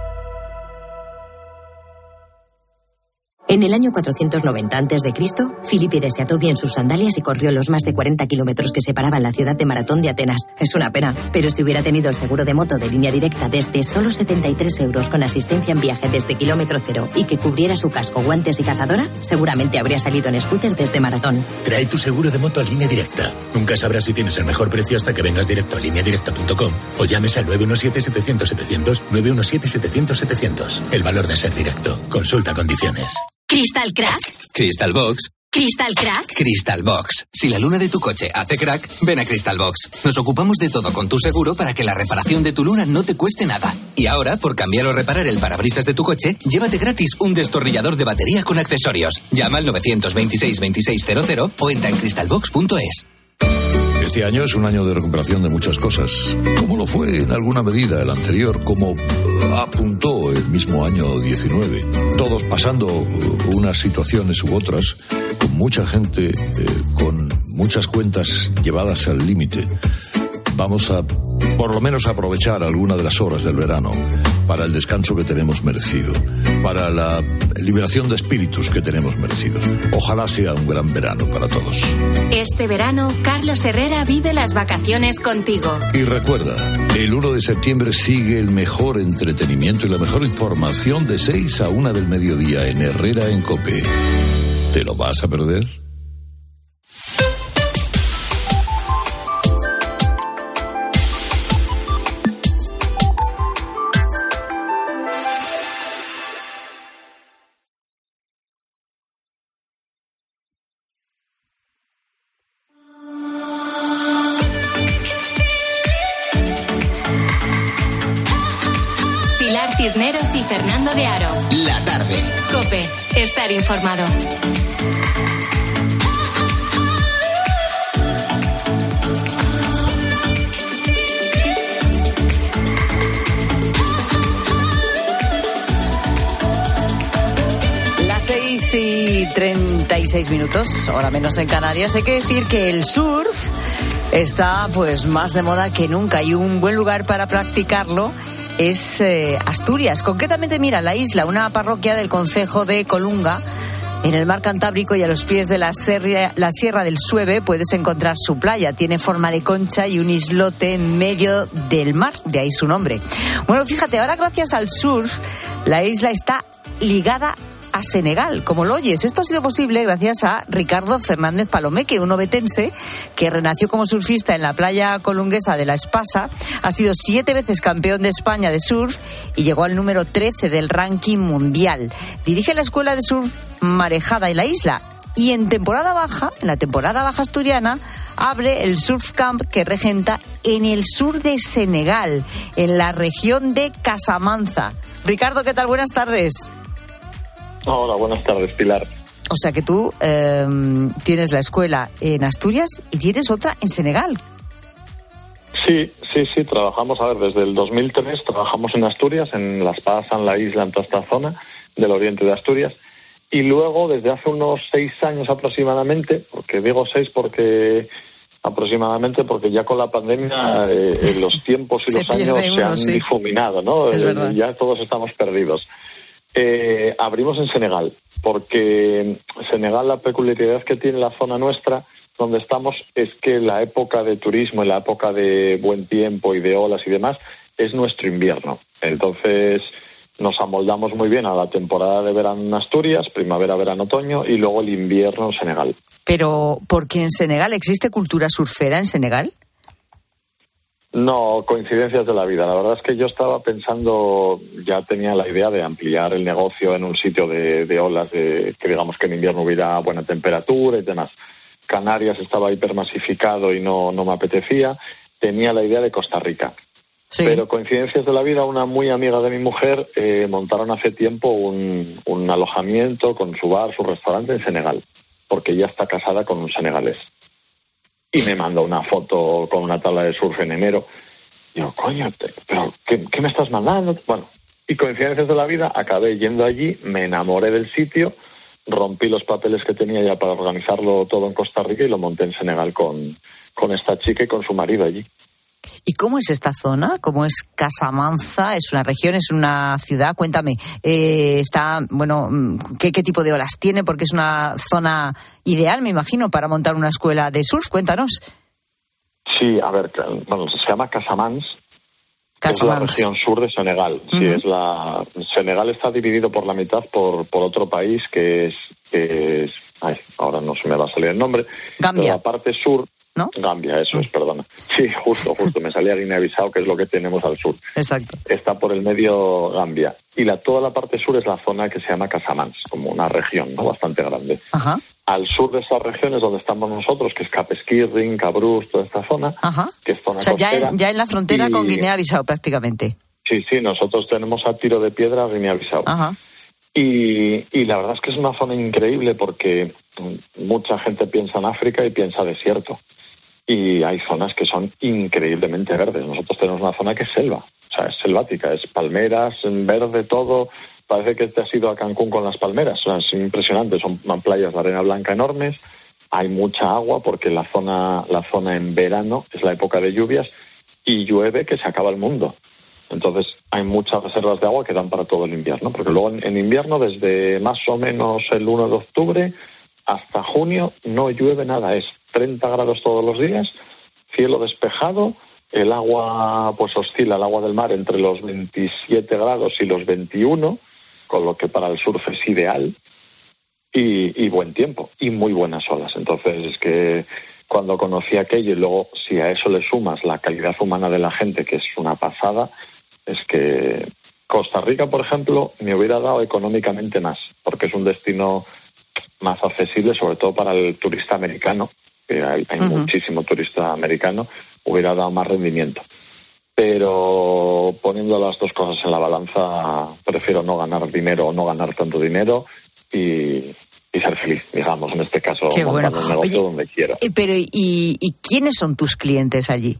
En el año cuatrocientos noventa antes de Cristo, Filipides se ató bien sus sandalias y corrió los más de cuarenta kilómetros que separaban la ciudad de Maratón de Atenas. Es una pena, pero si hubiera tenido el seguro de moto de Línea Directa desde solo setenta y tres euros con asistencia en viaje desde kilómetro cero y que cubriera su casco, guantes y cazadora, seguramente habría salido en scooter desde Maratón. Trae tu seguro de moto a Línea Directa. Nunca sabrás si tienes el mejor precio hasta que vengas directo a línea directa punto com o llames al nueve uno siete setecientos setecientos, nueve uno siete setecientos setecientos. El valor de ser directo. Consulta condiciones. ¿Crystal Crack? Crystal Box. ¿Crystal Crack? Crystal Box. Si la luna de tu coche hace crack, ven a Crystal Box. Nos ocupamos de todo con tu seguro para que la reparación de tu luna no te cueste nada. Y ahora, por cambiar o reparar el parabrisas de tu coche, llévate gratis un destornillador de batería con accesorios. Llama al nueve dos seis, veintiséis cero cero o entra en crystal box punto es. Este año es un año de recuperación de muchas cosas, como lo fue en alguna medida el anterior, como apuntó el mismo año diecinueve. Todos pasando unas situaciones u otras, con mucha gente, eh, con muchas cuentas llevadas al límite. Vamos a, por lo menos, aprovechar alguna de las horas del verano para el descanso que tenemos merecido, para la liberación de espíritus que tenemos merecido. Ojalá sea un gran verano para todos. Este verano, Carlos Herrera vive las vacaciones contigo. Y recuerda, el uno de septiembre sigue el mejor entretenimiento y la mejor información de seis a una del mediodía en Herrera en COPE. ¿Te lo vas a perder? Cisneros y Fernando de Aro. La tarde. COPE. Estar informado. Las seis y treinta y seis minutos, hora menos en Canarias. Hay que decir que el surf está pues más de moda que nunca y un buen lugar para practicarlo es eh, Asturias. Concretamente, mira, la isla, una parroquia del concejo de Colunga, en el mar Cantábrico y a los pies de la, serria, la Sierra del Sueve, puedes encontrar su playa. Tiene forma de concha y un islote en medio del mar, de ahí su nombre. Bueno, fíjate, ahora gracias al surf, la isla está ligada a Senegal, como lo oyes. Esto ha sido posible gracias a Ricardo Fernández Palomeque, un obetense que renació como surfista en la playa colunguesa de La Espasa, ha sido siete veces campeón de España de surf y llegó al número trece del ranking mundial. Dirige la escuela de surf Marejada en la isla y en temporada baja, en la temporada baja asturiana, abre el Surf Camp que regenta en el sur de Senegal, en la región de Casamanza. Ricardo, ¿qué tal? Buenas tardes. Hola, buenas tardes, Pilar. O sea que tú eh, tienes la escuela en Asturias y tienes otra en Senegal. Sí, sí, sí, trabajamos, a ver, desde el dos mil tres trabajamos en Asturias, en Las Paz, en la isla, en toda esta zona del oriente de Asturias. Y luego, desde hace unos seis años aproximadamente, porque digo seis porque aproximadamente, porque ya con la pandemia eh, los tiempos y los años uno, se han sí. difuminado, ¿no? Eh, ya todos estamos perdidos. Eh, abrimos en Senegal, porque Senegal, la peculiaridad que tiene la zona nuestra, donde estamos, es que la época de turismo y la época de buen tiempo y de olas y demás es nuestro invierno. Entonces nos amoldamos muy bien a la temporada de verano en Asturias, primavera, verano, otoño, y luego el invierno en Senegal. Pero, ¿porque en Senegal existe cultura surfera en Senegal? No, coincidencias de la vida. La verdad es que yo estaba pensando, ya tenía la idea de ampliar el negocio en un sitio de, de olas, de, que digamos que en invierno hubiera buena temperatura y demás. Canarias estaba hipermasificado y no, no me apetecía. Tenía la idea de Costa Rica. Sí. Pero coincidencias de la vida, una muy amiga de mi mujer eh, montaron hace tiempo un, un alojamiento con su bar, su restaurante en Senegal, porque ella está casada con un senegalés. Y me mandó una foto con una tabla de surf en enero. Y yo, coño, te, ¿pero qué, qué me estás mandando? Bueno, y coincidencias de la vida, acabé yendo allí, me enamoré del sitio, rompí los papeles que tenía ya para organizarlo todo en Costa Rica y lo monté en Senegal con, con esta chica y con su marido allí. ¿Y cómo es esta zona? ¿Cómo es Casamanza? ¿Es una región? ¿Es una ciudad? Cuéntame. Eh, está, bueno, ¿qué, ¿qué tipo de olas tiene? Porque es una zona ideal, me imagino, para montar una escuela de surf. Cuéntanos. Sí, a ver, bueno, se llama Casamance. Es la región sur de Senegal. Uh-huh. Sí, es la. Senegal está dividido por la mitad por, por otro país que es, que es. Ay, ahora no se me va a salir el nombre. Gambia. Pero la parte sur. ¿No? Gambia, eso es, perdona. Sí, justo, justo. Me salía Guinea-Bissau, que es lo que tenemos al sur. Exacto. Está por el medio Gambia. Y la toda la parte sur es la zona que se llama Casamance, como una región, ¿no? Bastante grande. Ajá. Al sur de esa región es donde estamos nosotros, que es Cap Skirring, Cabrús, toda esta zona. Ajá. Que es zona o sea, ya costera. en, ya en la frontera y... con Guinea-Bissau prácticamente. Sí, sí, nosotros tenemos a tiro de piedra a Guinea-Bissau. Ajá. Y, y la verdad es que es una zona increíble porque mucha gente piensa en África y piensa desierto. Y hay zonas que son increíblemente verdes. Nosotros tenemos una zona que es selva, o sea, es selvática, es palmeras, verde todo. Parece que te has ido a Cancún con las palmeras, o sea, es impresionante. Son playas de arena blanca enormes, hay mucha agua porque la zona, la zona en verano es la época de lluvias y llueve que se acaba el mundo. Entonces hay muchas reservas de agua que dan para todo el invierno, porque luego en, en invierno, desde más o menos el uno de octubre hasta junio, no llueve nada, es treinta grados todos los días, cielo despejado, el agua pues oscila, el agua del mar, entre los veintisiete grados y los veintiuno, con lo que para el surf es ideal, y, y buen tiempo, y muy buenas olas. Entonces es que cuando conocí aquello, y luego si a eso le sumas la calidad humana de la gente, que es una pasada, es que Costa Rica, por ejemplo, me hubiera dado económicamente más, porque es un destino más accesible, sobre todo para el turista americano, que hay, hay uh-huh. muchísimo turista americano, hubiera dado más rendimiento. Pero poniendo las dos cosas en la balanza, prefiero no ganar dinero o no ganar tanto dinero y, y ser feliz, digamos, en este caso, Qué montando bueno. un negocio Oye, donde quiera. Pero ¿y, ¿y quiénes son tus clientes allí?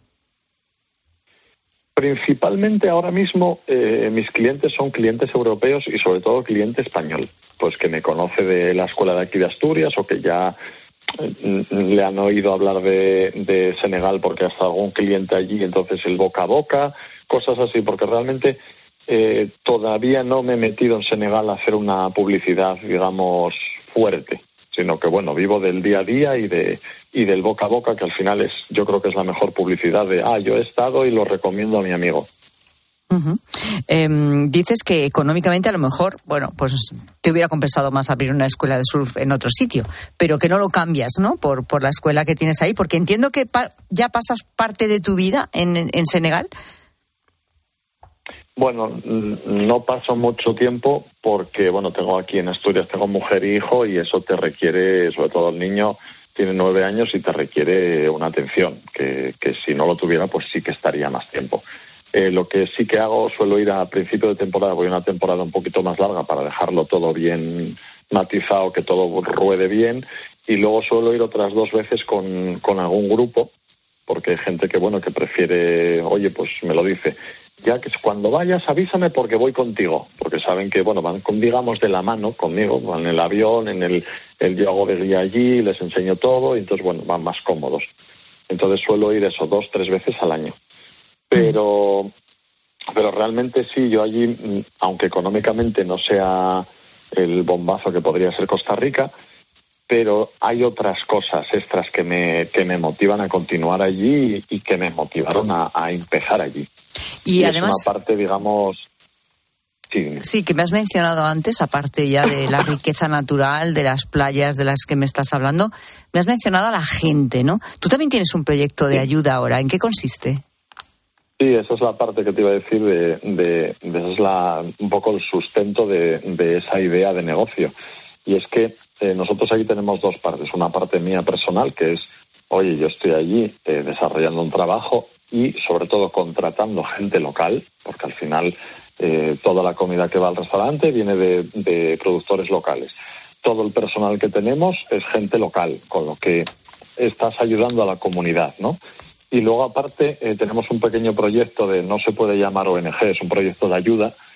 Principalmente ahora mismo eh, mis clientes son clientes europeos y sobre todo cliente español, pues que me conoce de la escuela de aquí de Asturias o que ya eh, le han oído hablar de, de Senegal porque ha estado algún cliente allí, entonces el boca a boca, cosas así, porque realmente eh, todavía no me he metido en Senegal a hacer una publicidad, digamos, fuerte, sino que bueno, vivo del día a día y de y del boca a boca, que al final es, yo creo que es la mejor publicidad de, ah, yo he estado y lo recomiendo a mi amigo. Uh-huh. Eh, dices que económicamente a lo mejor, bueno, pues te hubiera compensado más abrir una escuela de surf en otro sitio, pero que no lo cambias, ¿no? Por, por la escuela que tienes ahí, porque entiendo que pa- ya pasas parte de tu vida en, en, en Senegal. Bueno, no paso mucho tiempo porque, bueno, tengo aquí en Asturias, tengo mujer e hijo y eso te requiere, sobre todo el niño, tiene nueve años y te requiere una atención, que, que si no lo tuviera, pues sí que estaría más tiempo. Eh, lo que sí que hago, suelo ir a principio de temporada, voy a una temporada un poquito más larga para dejarlo todo bien matizado, que todo ruede bien, y luego suelo ir otras dos veces con, con algún grupo, porque hay gente que, bueno, que prefiere, oye, pues me lo dice, ya que cuando vayas avísame porque voy contigo, porque saben que, bueno, van, con, digamos, de la mano conmigo, van en el avión, en el, el yo hago de guía allí, les enseño todo, y entonces, bueno, van más cómodos. Entonces suelo ir eso dos, tres veces al año. Pero, pero realmente sí, yo allí, aunque económicamente no sea el bombazo que podría ser Costa Rica, pero hay otras cosas extras que me, que me motivan a continuar allí y, y que me motivaron a, a empezar allí. Y, y además, es una parte, digamos... Sí. sí, que me has mencionado antes, aparte ya de la riqueza natural, de las playas de las que me estás hablando, me has mencionado a la gente, ¿no? Tú también tienes un proyecto de ayuda ahora. ¿En qué consiste? Sí, esa es la parte que te iba a decir, de, de, de esa es la, un poco el sustento de, de esa idea de negocio. Y es que eh, nosotros aquí tenemos dos partes. Una parte mía personal, que es, oye, yo estoy allí eh, desarrollando un trabajo y sobre todo contratando gente local, porque al final eh, toda la comida que va al restaurante viene de, de productores locales. Todo el personal que tenemos es gente local, con lo que estás ayudando a la comunidad, ¿no? Y luego, aparte, eh, tenemos un pequeño proyecto de, no se puede llamar O N G, es un proyecto de ayuda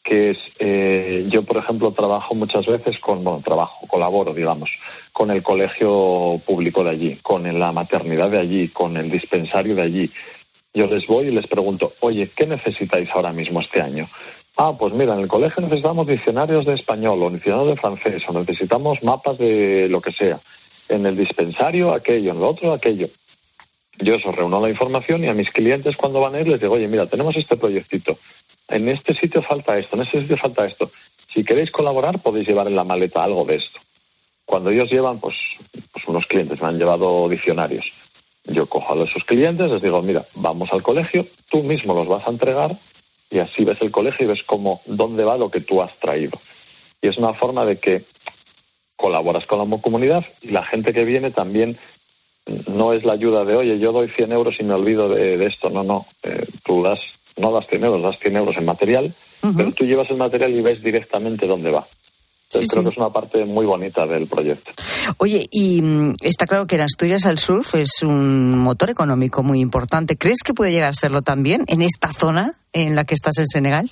que es, eh, yo por ejemplo trabajo muchas veces con, bueno, trabajo, colaboro, digamos, con el colegio público de allí, con la maternidad de allí, con el dispensario de allí. Yo les voy y les pregunto, oye, ¿qué necesitáis ahora mismo este año? Ah, pues mira, en el colegio necesitamos diccionarios de español o diccionarios de francés o necesitamos mapas de lo que sea. En el dispensario aquello, en el otro aquello. Yo eso reúno la información y a mis clientes cuando van a ir les digo, oye, mira, tenemos este proyectito. En este sitio falta esto, en este sitio falta esto. Si queréis colaborar, podéis llevar en la maleta algo de esto. Cuando ellos llevan, pues, pues unos clientes me han llevado diccionarios. Yo cojo a esos clientes, les digo, mira, vamos al colegio, tú mismo los vas a entregar y así ves el colegio y ves cómo, dónde va lo que tú has traído. Y es una forma de que colaboras con la comunidad y la gente que viene también no es la ayuda de, oye, yo doy cien euros y me olvido de, de esto. No, no, eh, tú das, no das cien euros, das cien euros en material, uh-huh. pero tú llevas el material y ves directamente dónde va. Entonces, sí, creo sí. que es una parte muy bonita del proyecto. Oye, y mm, está claro que en Asturias el surf es un motor económico muy importante. ¿Crees que puede llegar a serlo también en esta zona en la que estás en Senegal?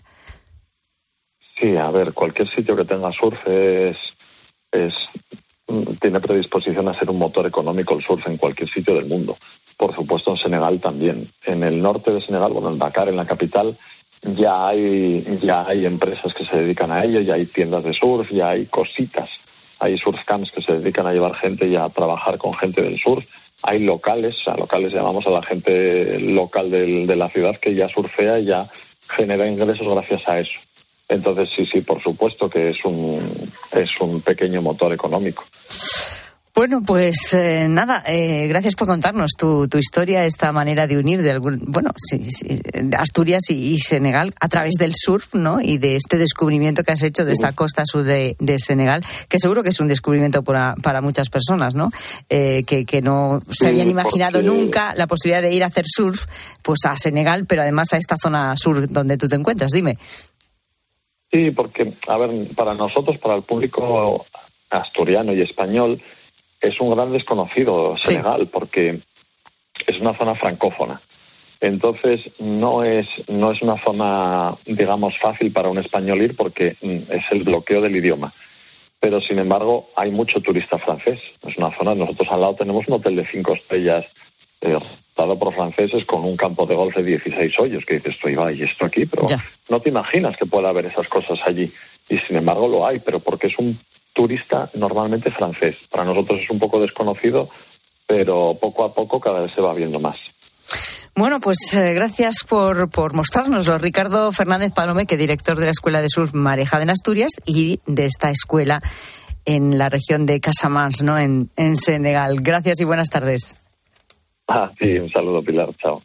Sí, a ver, cualquier sitio que tenga surf es, es tiene predisposición a ser un motor económico el surf en cualquier sitio del mundo. Por supuesto en Senegal también. En el norte de Senegal, bueno, en Dakar, en la capital, ya hay ya hay empresas que se dedican a ello, ya hay tiendas de surf, ya hay cositas. Hay surf camps que se dedican a llevar gente y a trabajar con gente del surf. Hay locales, a locales llamamos a la gente local del, de la ciudad que ya surfea y ya genera ingresos gracias a eso. Entonces, sí, sí, por supuesto que es un es un pequeño motor económico. Bueno, pues eh, nada, eh, gracias por contarnos tu, tu historia, esta manera de unir de algún, bueno, sí, sí, Asturias y, y Senegal a través del surf, ¿no? Y de este descubrimiento que has hecho de esta costa sur de, de Senegal, que seguro que es un descubrimiento para, para muchas personas, ¿no? Eh, que, que no se habían imaginado porque... nunca la posibilidad de ir a hacer surf, pues a Senegal, pero además a esta zona sur donde tú te encuentras. Dime. Sí, porque, a ver, para nosotros, para el público asturiano y español, es un gran desconocido Senegal, sí. porque es una zona francófona. Entonces, no es no es una zona, digamos, fácil para un español ir porque es el bloqueo del idioma. Pero, sin embargo, hay mucho turista francés. Es una zona, nosotros al lado tenemos un hotel de cinco estrellas eh, dado por franceses con un campo de golf de dieciséis hoyos, que dices, tú iba y esto aquí, pero ya. No te imaginas que pueda haber esas cosas allí. Y, sin embargo, lo hay, pero porque es un turista normalmente francés. Para nosotros es un poco desconocido, pero poco a poco cada vez se va viendo más. Bueno, pues eh, gracias por, por mostrárnoslo. Ricardo Fernández Palome, que director de la Escuela de Surf Marejada en Asturias y de esta escuela en la región de Casamance, ¿no? En, en Senegal. Gracias y buenas tardes. Ah, sí, un saludo, Pilar. Chao.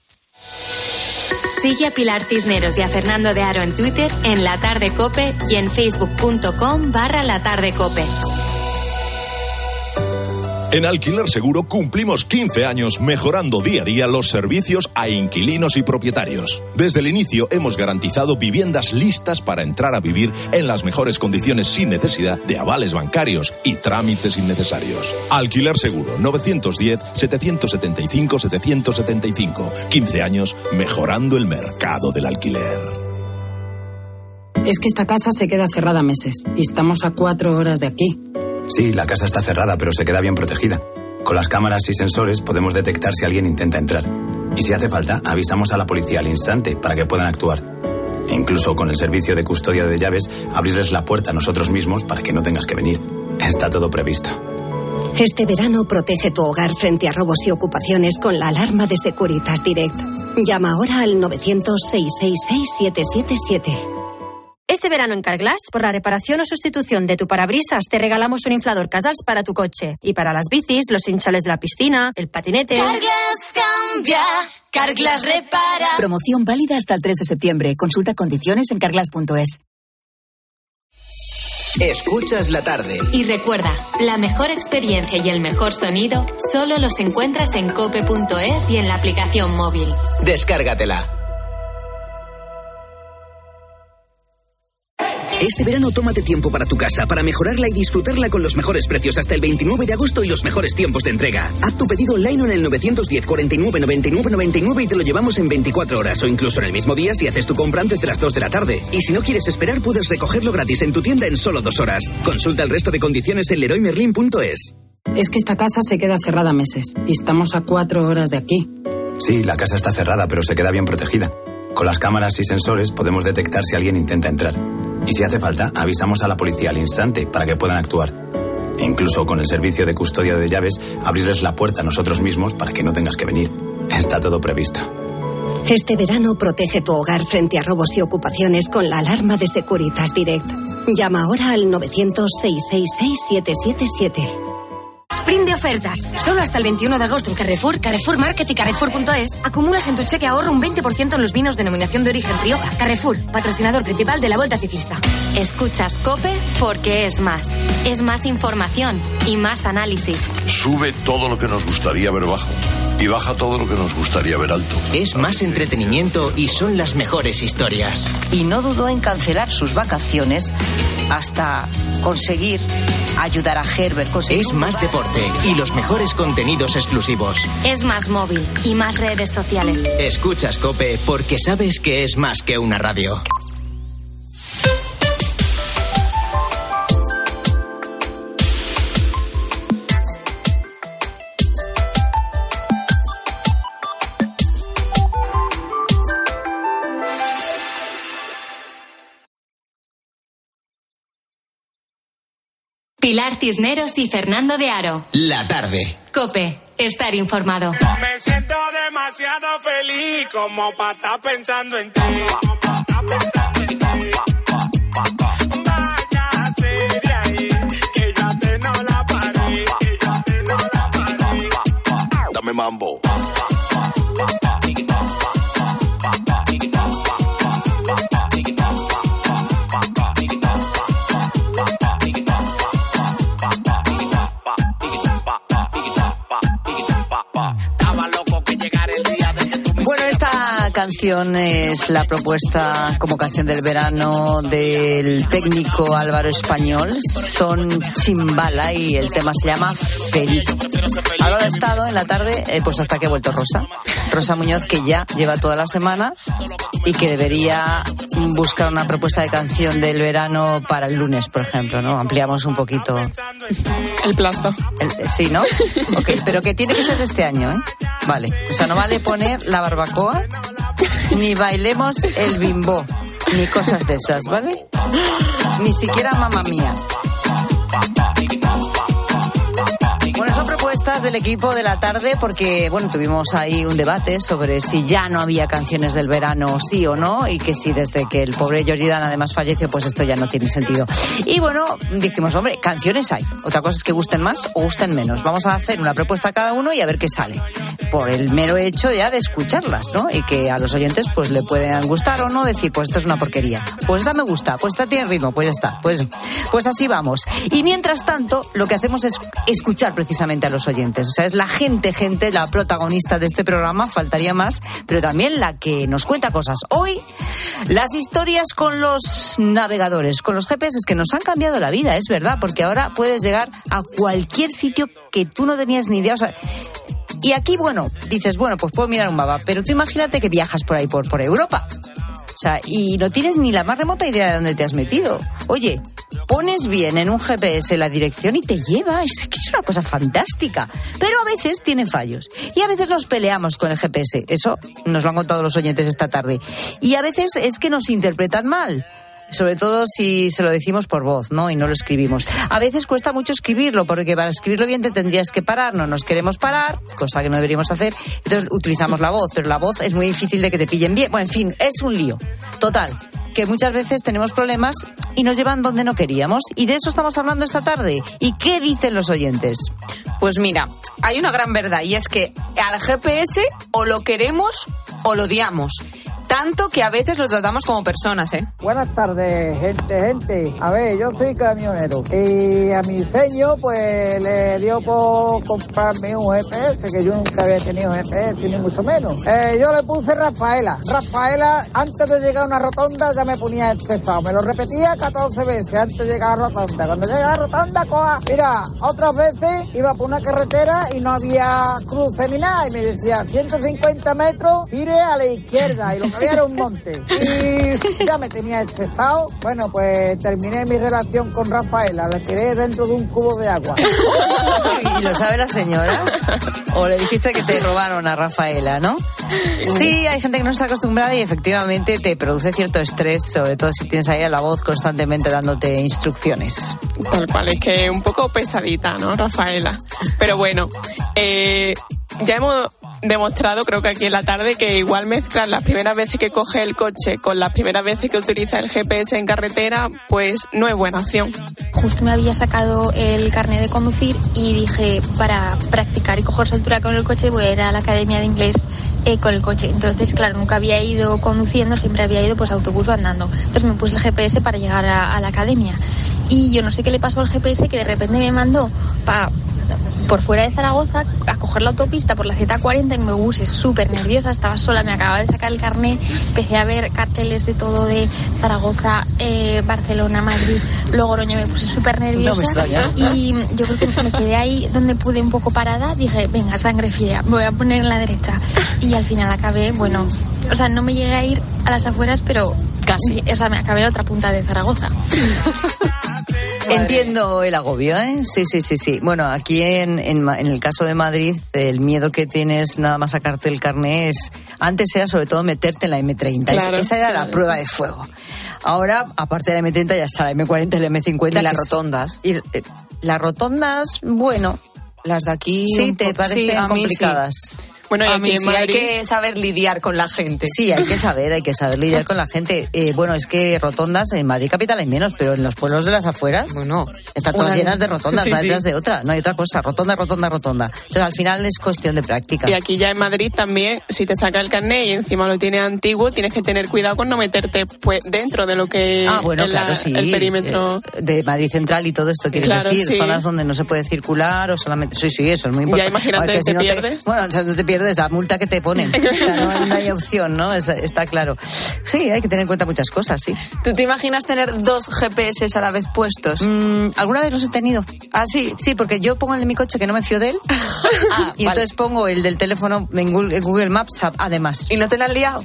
Sigue a Pilar Cisneros y a Fernando de Aro en Twitter, en La Tarde Cope y en facebook.com barra La Tarde Cope. En Alquiler Seguro cumplimos quince años mejorando día a día los servicios a inquilinos y propietarios. Desde el inicio hemos garantizado viviendas listas para entrar a vivir en las mejores condiciones sin necesidad de avales bancarios y trámites innecesarios. Alquiler Seguro, nueve uno cero, siete siete cinco, siete siete cinco. quince años mejorando el mercado del alquiler. Es que esta casa se queda cerrada meses y estamos a cuatro horas de aquí. Sí, la casa está cerrada, pero se queda bien protegida. Con las cámaras y sensores podemos detectar si alguien intenta entrar. Y si hace falta, avisamos a la policía al instante para que puedan actuar. E incluso con el servicio de custodia de llaves, abrirles la puerta a nosotros mismos para que no tengas que venir. Está todo previsto. Este verano protege tu hogar frente a robos y ocupaciones con la alarma de Securitas Direct. Llama ahora al nueve cero cero, seis seis seis, siete siete siete. Este verano en Carglass, por la reparación o sustitución de tu parabrisas, te regalamos un inflador Casals para tu coche. Y para las bicis, los hinchales de la piscina, el patinete... Carglass cambia, Carglass repara. Promoción válida hasta el tres de septiembre. Consulta condiciones en carglass punto es. Escuchas la tarde. Y recuerda, la mejor experiencia y el mejor sonido solo los encuentras en cope punto es y en la aplicación móvil. Descárgatela. Este verano tómate tiempo para tu casa, para mejorarla y disfrutarla con los mejores precios hasta el veintinueve de agosto y los mejores tiempos de entrega. Haz tu pedido online en el nueve uno cero, cuarenta y nueve, noventa y nueve, noventa y nueve y te lo llevamos en veinticuatro horas o incluso en el mismo día si haces tu compra antes de las dos de la tarde. Y si no quieres esperar, puedes recogerlo gratis en tu tienda en solo dos horas. Consulta el resto de condiciones en leroy merlin punto es. Es que esta casa se queda cerrada meses y estamos a cuatro horas de aquí. Sí, la casa está cerrada, pero se queda bien protegida. Con las cámaras y sensores podemos detectar si alguien intenta entrar. Y si hace falta, avisamos a la policía al instante para que puedan actuar. E incluso con el servicio de custodia de llaves, abrirles la puerta a nosotros mismos para que no tengas que venir. Está todo previsto. Este verano protege tu hogar frente a robos y ocupaciones con la alarma de Securitas Direct. Llama ahora al novecientos, seiscientos sesenta y seis, siete siete siete. Sprint de ofertas. Solo hasta el veintiuno de agosto en Carrefour, Carrefour Market y Carrefour punto es. Acumulas en tu cheque ahorro un veinte por ciento en los vinos denominación de origen Rioja. Carrefour, patrocinador principal de la Vuelta Ciclista. Escuchas COPE porque es más. Es más información y más análisis. Sube todo lo que nos gustaría ver bajo y baja todo lo que nos gustaría ver alto. Es más entretenimiento y son las mejores historias. Y no dudó en cancelar sus vacaciones hasta conseguir ayudar a Herbert. Es más deporte y los mejores contenidos exclusivos. Es más móvil y más redes sociales. Escuchas COPE porque sabes que es más que una radio. Pilar Cisneros y Fernando de Aro. La tarde. COPE. Estar informado. Me siento demasiado feliz como para estar pensando en ti. Váyase de ahí, que ya te no la paré. Dame mambo. Bueno, esta canción es la propuesta como canción del verano del técnico Álvaro Español. Son Chimbala y el tema se llama Feliz. Álvaro ha estado en la tarde, eh, pues hasta que ha vuelto Rosa. Rosa Muñoz, que ya lleva toda la semana y que debería buscar una propuesta de canción del verano para el lunes, por ejemplo, ¿no? Ampliamos un poquito el plazo. El, sí, ¿no? Ok, pero que tiene que ser de este año, ¿eh? Vale, o sea, no vale poner la barbacoa, ni bailemos el bimbo, ni cosas de esas, ¿vale? Ni siquiera mamá mía. Bueno, son propuestas del equipo de la tarde porque, bueno, tuvimos ahí un debate sobre si ya no había canciones del verano, sí o no, y que si desde que el pobre Georgie Dan además falleció, pues esto ya no tiene sentido. Y bueno, dijimos, hombre, canciones hay. Otra cosa es que gusten más o gusten menos. Vamos a hacer una propuesta cada uno y a ver qué sale. Por el mero hecho ya de escucharlas, ¿no? Y que a los oyentes pues le puedan gustar o no, decir, pues esto es una porquería. Pues esta me gusta, pues esta tiene ritmo, pues ya está. Pues, pues así vamos. Y mientras tanto, lo que hacemos es escuchar precisamente a los oyentes. O sea, es la gente, gente, la protagonista de este programa, faltaría más, pero también la que nos cuenta cosas. Hoy, las historias con los navegadores, con los G P S que nos han cambiado la vida, es verdad, porque ahora puedes llegar a cualquier sitio que tú no tenías ni idea. O sea, y aquí, bueno, dices, bueno, pues puedo mirar un mapa, pero tú imagínate que viajas por ahí, por, por Europa. O sea, y no tienes ni la más remota idea de dónde te has metido. Oye, pones bien en un G P S la dirección y te lleva. Es que es una cosa fantástica. Pero a veces tiene fallos. Y a veces nos peleamos con el G P S. Eso nos lo han contado los oyentes esta tarde. Y a veces es que nos interpretan mal. Sobre todo si se lo decimos por voz, ¿no? Y no lo escribimos. A veces cuesta mucho escribirlo, porque para escribirlo bien te tendrías que parar. No nos queremos parar, cosa que no deberíamos hacer. Entonces utilizamos la voz, pero la voz es muy difícil de que te pillen bien. Bueno, en fin, es un lío. Total, que muchas veces tenemos problemas y nos llevan donde no queríamos. Y de eso estamos hablando esta tarde. ¿Y qué dicen los oyentes? Pues mira, hay una gran verdad y es que al G P S o lo queremos o lo odiamos. Tanto que a veces lo tratamos como personas, ¿eh? Buenas tardes, gente, gente. A ver, yo soy camionero y a mi señor pues le dio por comprarme un G P S, que yo nunca había tenido G P S, ni mucho menos. Eh, yo le puse Rafaela. Rafaela, antes de llegar a una rotonda ya me ponía estresado. Me lo repetía catorce veces antes de llegar a la rotonda. Cuando llega a la rotonda, coja. Mira, otras veces iba por una carretera y no había cruce ni nada. Y me decía, ciento cincuenta metros, gire a la izquierda. Y lo que había era un monte. Y ya me tenía estresado. Bueno, pues terminé mi relación con Rafaela. La tiré dentro de un cubo de agua. ¿Y lo sabe la señora? ¿O le dijiste que te robaron a Rafaela, no? Sí, hay gente que no está acostumbrada y efectivamente te produce cierto estrés, sobre todo si tienes ahí a la voz constantemente dándote instrucciones. Tal cual, es que un poco pesadita, ¿no, Rafaela? Pero bueno, eh, ya hemos demostrado, creo que aquí en la tarde, que igual mezclar las primeras veces que coge el coche con las primeras veces que utiliza el G P S en carretera, pues no es buena opción. Justo me había sacado el carnet de conducir y dije, para practicar y coger altura con el coche, voy a ir a la academia de inglés eh, con el coche. Entonces, claro, nunca había ido conduciendo, siempre había ido pues autobús o andando. Entonces me puse el G P S para llegar a, a la academia. Y yo no sé qué le pasó al G P S, que de repente me mandó para... por fuera de Zaragoza, a coger la autopista por la Z cuarenta y me puse súper nerviosa, estaba sola, me acababa de sacar el carnet, empecé a ver carteles de todo de Zaragoza, eh, Barcelona, Madrid, Logroño, me puse súper nerviosa no y yo creo que me quedé ahí donde pude un poco parada, dije, venga, sangre fría, me voy a poner en la derecha y al final acabé, bueno, o sea, no me llegué a ir a las afueras, pero casi, o sea, me acabé en otra punta de Zaragoza. Entiendo el agobio, ¿eh? Sí, sí, sí, sí. Bueno, aquí en, en, en el caso de Madrid, el miedo que tienes nada más sacarte el carné es... Antes era sobre todo meterte en la eme treinta. Claro, esa era claro. La prueba de fuego. Ahora, aparte de la eme treinta, ya está la eme cuarenta y la eme cincuenta. Y las rotondas. Es, y, eh, las rotondas, bueno... Las de aquí... Sí, te parecen sí, complicadas. Sí. Bueno, y a mí sí, Madrid... hay que saber lidiar con la gente. Sí, hay que saber, hay que saber lidiar con la gente. Eh, bueno, es que rotondas en Madrid capital hay menos, pero en los pueblos de las afueras, bueno, están todas una... llenas de rotondas, sí, una detrás sí. de otra. No hay otra cosa, rotonda, rotonda, rotonda. Entonces, al final es cuestión de práctica. Y aquí ya en Madrid también, si te saca el carnet y encima lo tienes antiguo, tienes que tener cuidado con no meterte pues dentro de lo que ah, bueno, es claro, la, sí. el perímetro. Eh, de Madrid Central y todo esto, ¿quieres claro, decir? Sí. Zonas donde no se puede circular o solamente... Sí, sí, eso es muy importante. Ya imagínate que si te no pierdes. Te... Bueno, o sea, no te pierdes, la multa que te ponen. O sea, no, no hay opción, ¿no? Es, está claro. Sí, hay que tener en cuenta muchas cosas, sí. ¿Tú te imaginas tener dos G P S a la vez puestos? Mm, ¿Alguna vez los he tenido? ¿Ah, sí? Sí, porque yo pongo el de mi coche que no me fío de él. ah, y vale. Entonces pongo el del teléfono en Google, en Google Maps además. ¿Y no te la has liado?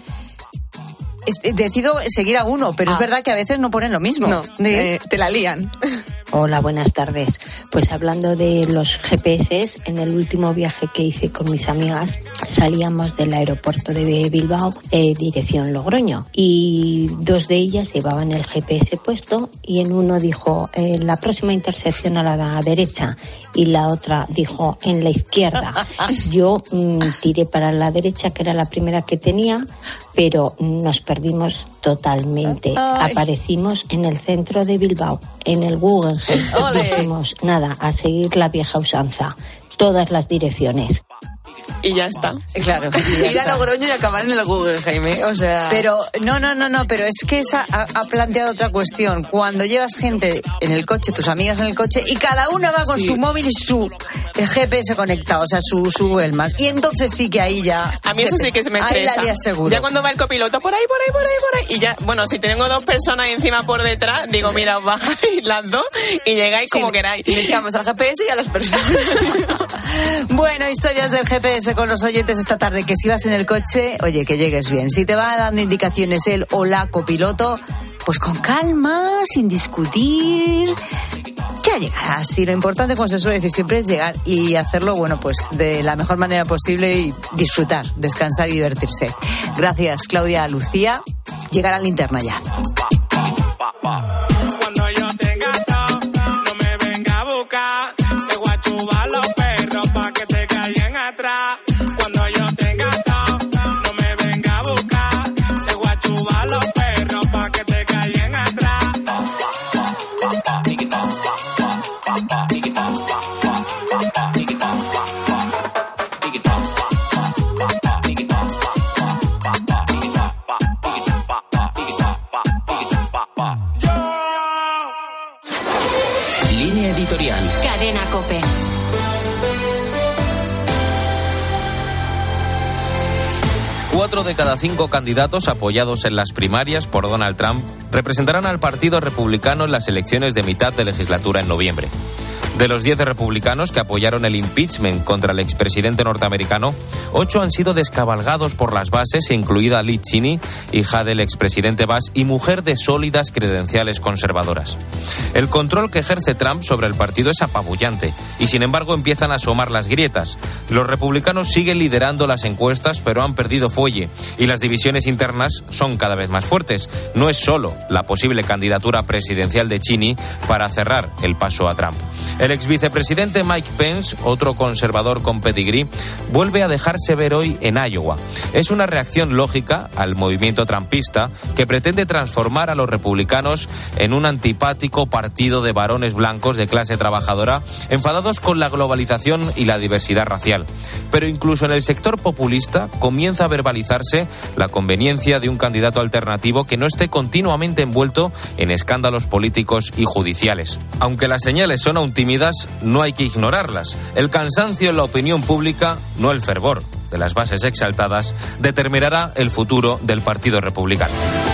Decido seguir a uno, pero ah. es verdad que a veces no ponen lo mismo. No, eh, te la lían. Hola, buenas tardes. Pues hablando de los G P S, en el último viaje que hice con mis amigas, salíamos del aeropuerto de Bilbao, eh, dirección Logroño, y dos de ellas llevaban el G P S puesto y en uno dijo eh, la próxima intersección a la derecha y la otra dijo en la izquierda. Yo mmm, tiré para la derecha, que era la primera que tenía, pero nos perdimos totalmente. Ay. Aparecimos en el centro de Bilbao, en el Google. Dijimos, nada, a seguir la vieja usanza, todas las direcciones. Y ya está. Claro. Ir a Logroño y acabar en el Google, Jaime. O sea... Pero, no, no, no, no, pero es que esa ha, ha planteado otra cuestión. Cuando llevas gente en el coche, tus amigas en el coche, y cada una va con sí. su móvil y su G P S conectado, o sea, su, su Google Maps. Y entonces sí que ahí ya... A mí eso sí que se me estresa. Ahí la seguro. Ya cuando va el copiloto, por ahí, por ahí, por ahí, por ahí. Y ya, bueno, si tengo dos personas encima por detrás, digo, mira, os bajáis las dos y llegáis sí, como queráis. Y le echamos al G P S y a las personas. Bueno, historias del G P S con los oyentes esta tarde, que si vas en el coche, oye, que llegues bien. Si te va dando indicaciones él o la copiloto, pues con calma, sin discutir, ya llegarás. Y lo importante, como se suele decir siempre, es llegar y hacerlo, bueno, pues de la mejor manera posible y disfrutar, descansar y divertirse. Gracias, Claudia, Lucía. Llegar a la linterna ya. Cuando yo tenga todo, no me venga a buscar. Te voy a chubar los perros pa' que te caigan atrás. Cuando yo tenga todo, no me venga a buscar. Te voy a chubar los perros pa' que te caigan atrás. Cuatro de cada cinco candidatos apoyados en las primarias por Donald Trump representarán al Partido Republicano en las elecciones de mitad de legislatura en noviembre. De los diez republicanos que apoyaron el impeachment contra el expresidente norteamericano, ocho han sido descabalgados por las bases, incluida Liz Cheney, hija del expresidente Bush y mujer de sólidas credenciales conservadoras. El control que ejerce Trump sobre el partido es apabullante y, sin embargo, empiezan a asomar las grietas. Los republicanos siguen liderando las encuestas, pero han perdido fuelle y las divisiones internas son cada vez más fuertes. No es solo la posible candidatura presidencial de Cheney para cerrar el paso a Trump. El ex vicepresidente Mike Pence, otro conservador con pedigrí, vuelve a dejarse ver hoy en Iowa. Es una reacción lógica al movimiento trumpista que pretende transformar a los republicanos en un antipático partido de varones blancos de clase trabajadora enfadados con la globalización y la diversidad racial. Pero incluso en el sector populista comienza a verbalizarse la conveniencia de un candidato alternativo que no esté continuamente envuelto en escándalos políticos y judiciales. Aunque las señales son aún tímidas, no hay que ignorarlas. El cansancio en la opinión pública, no el fervor de las bases exaltadas, determinará el futuro del Partido Republicano.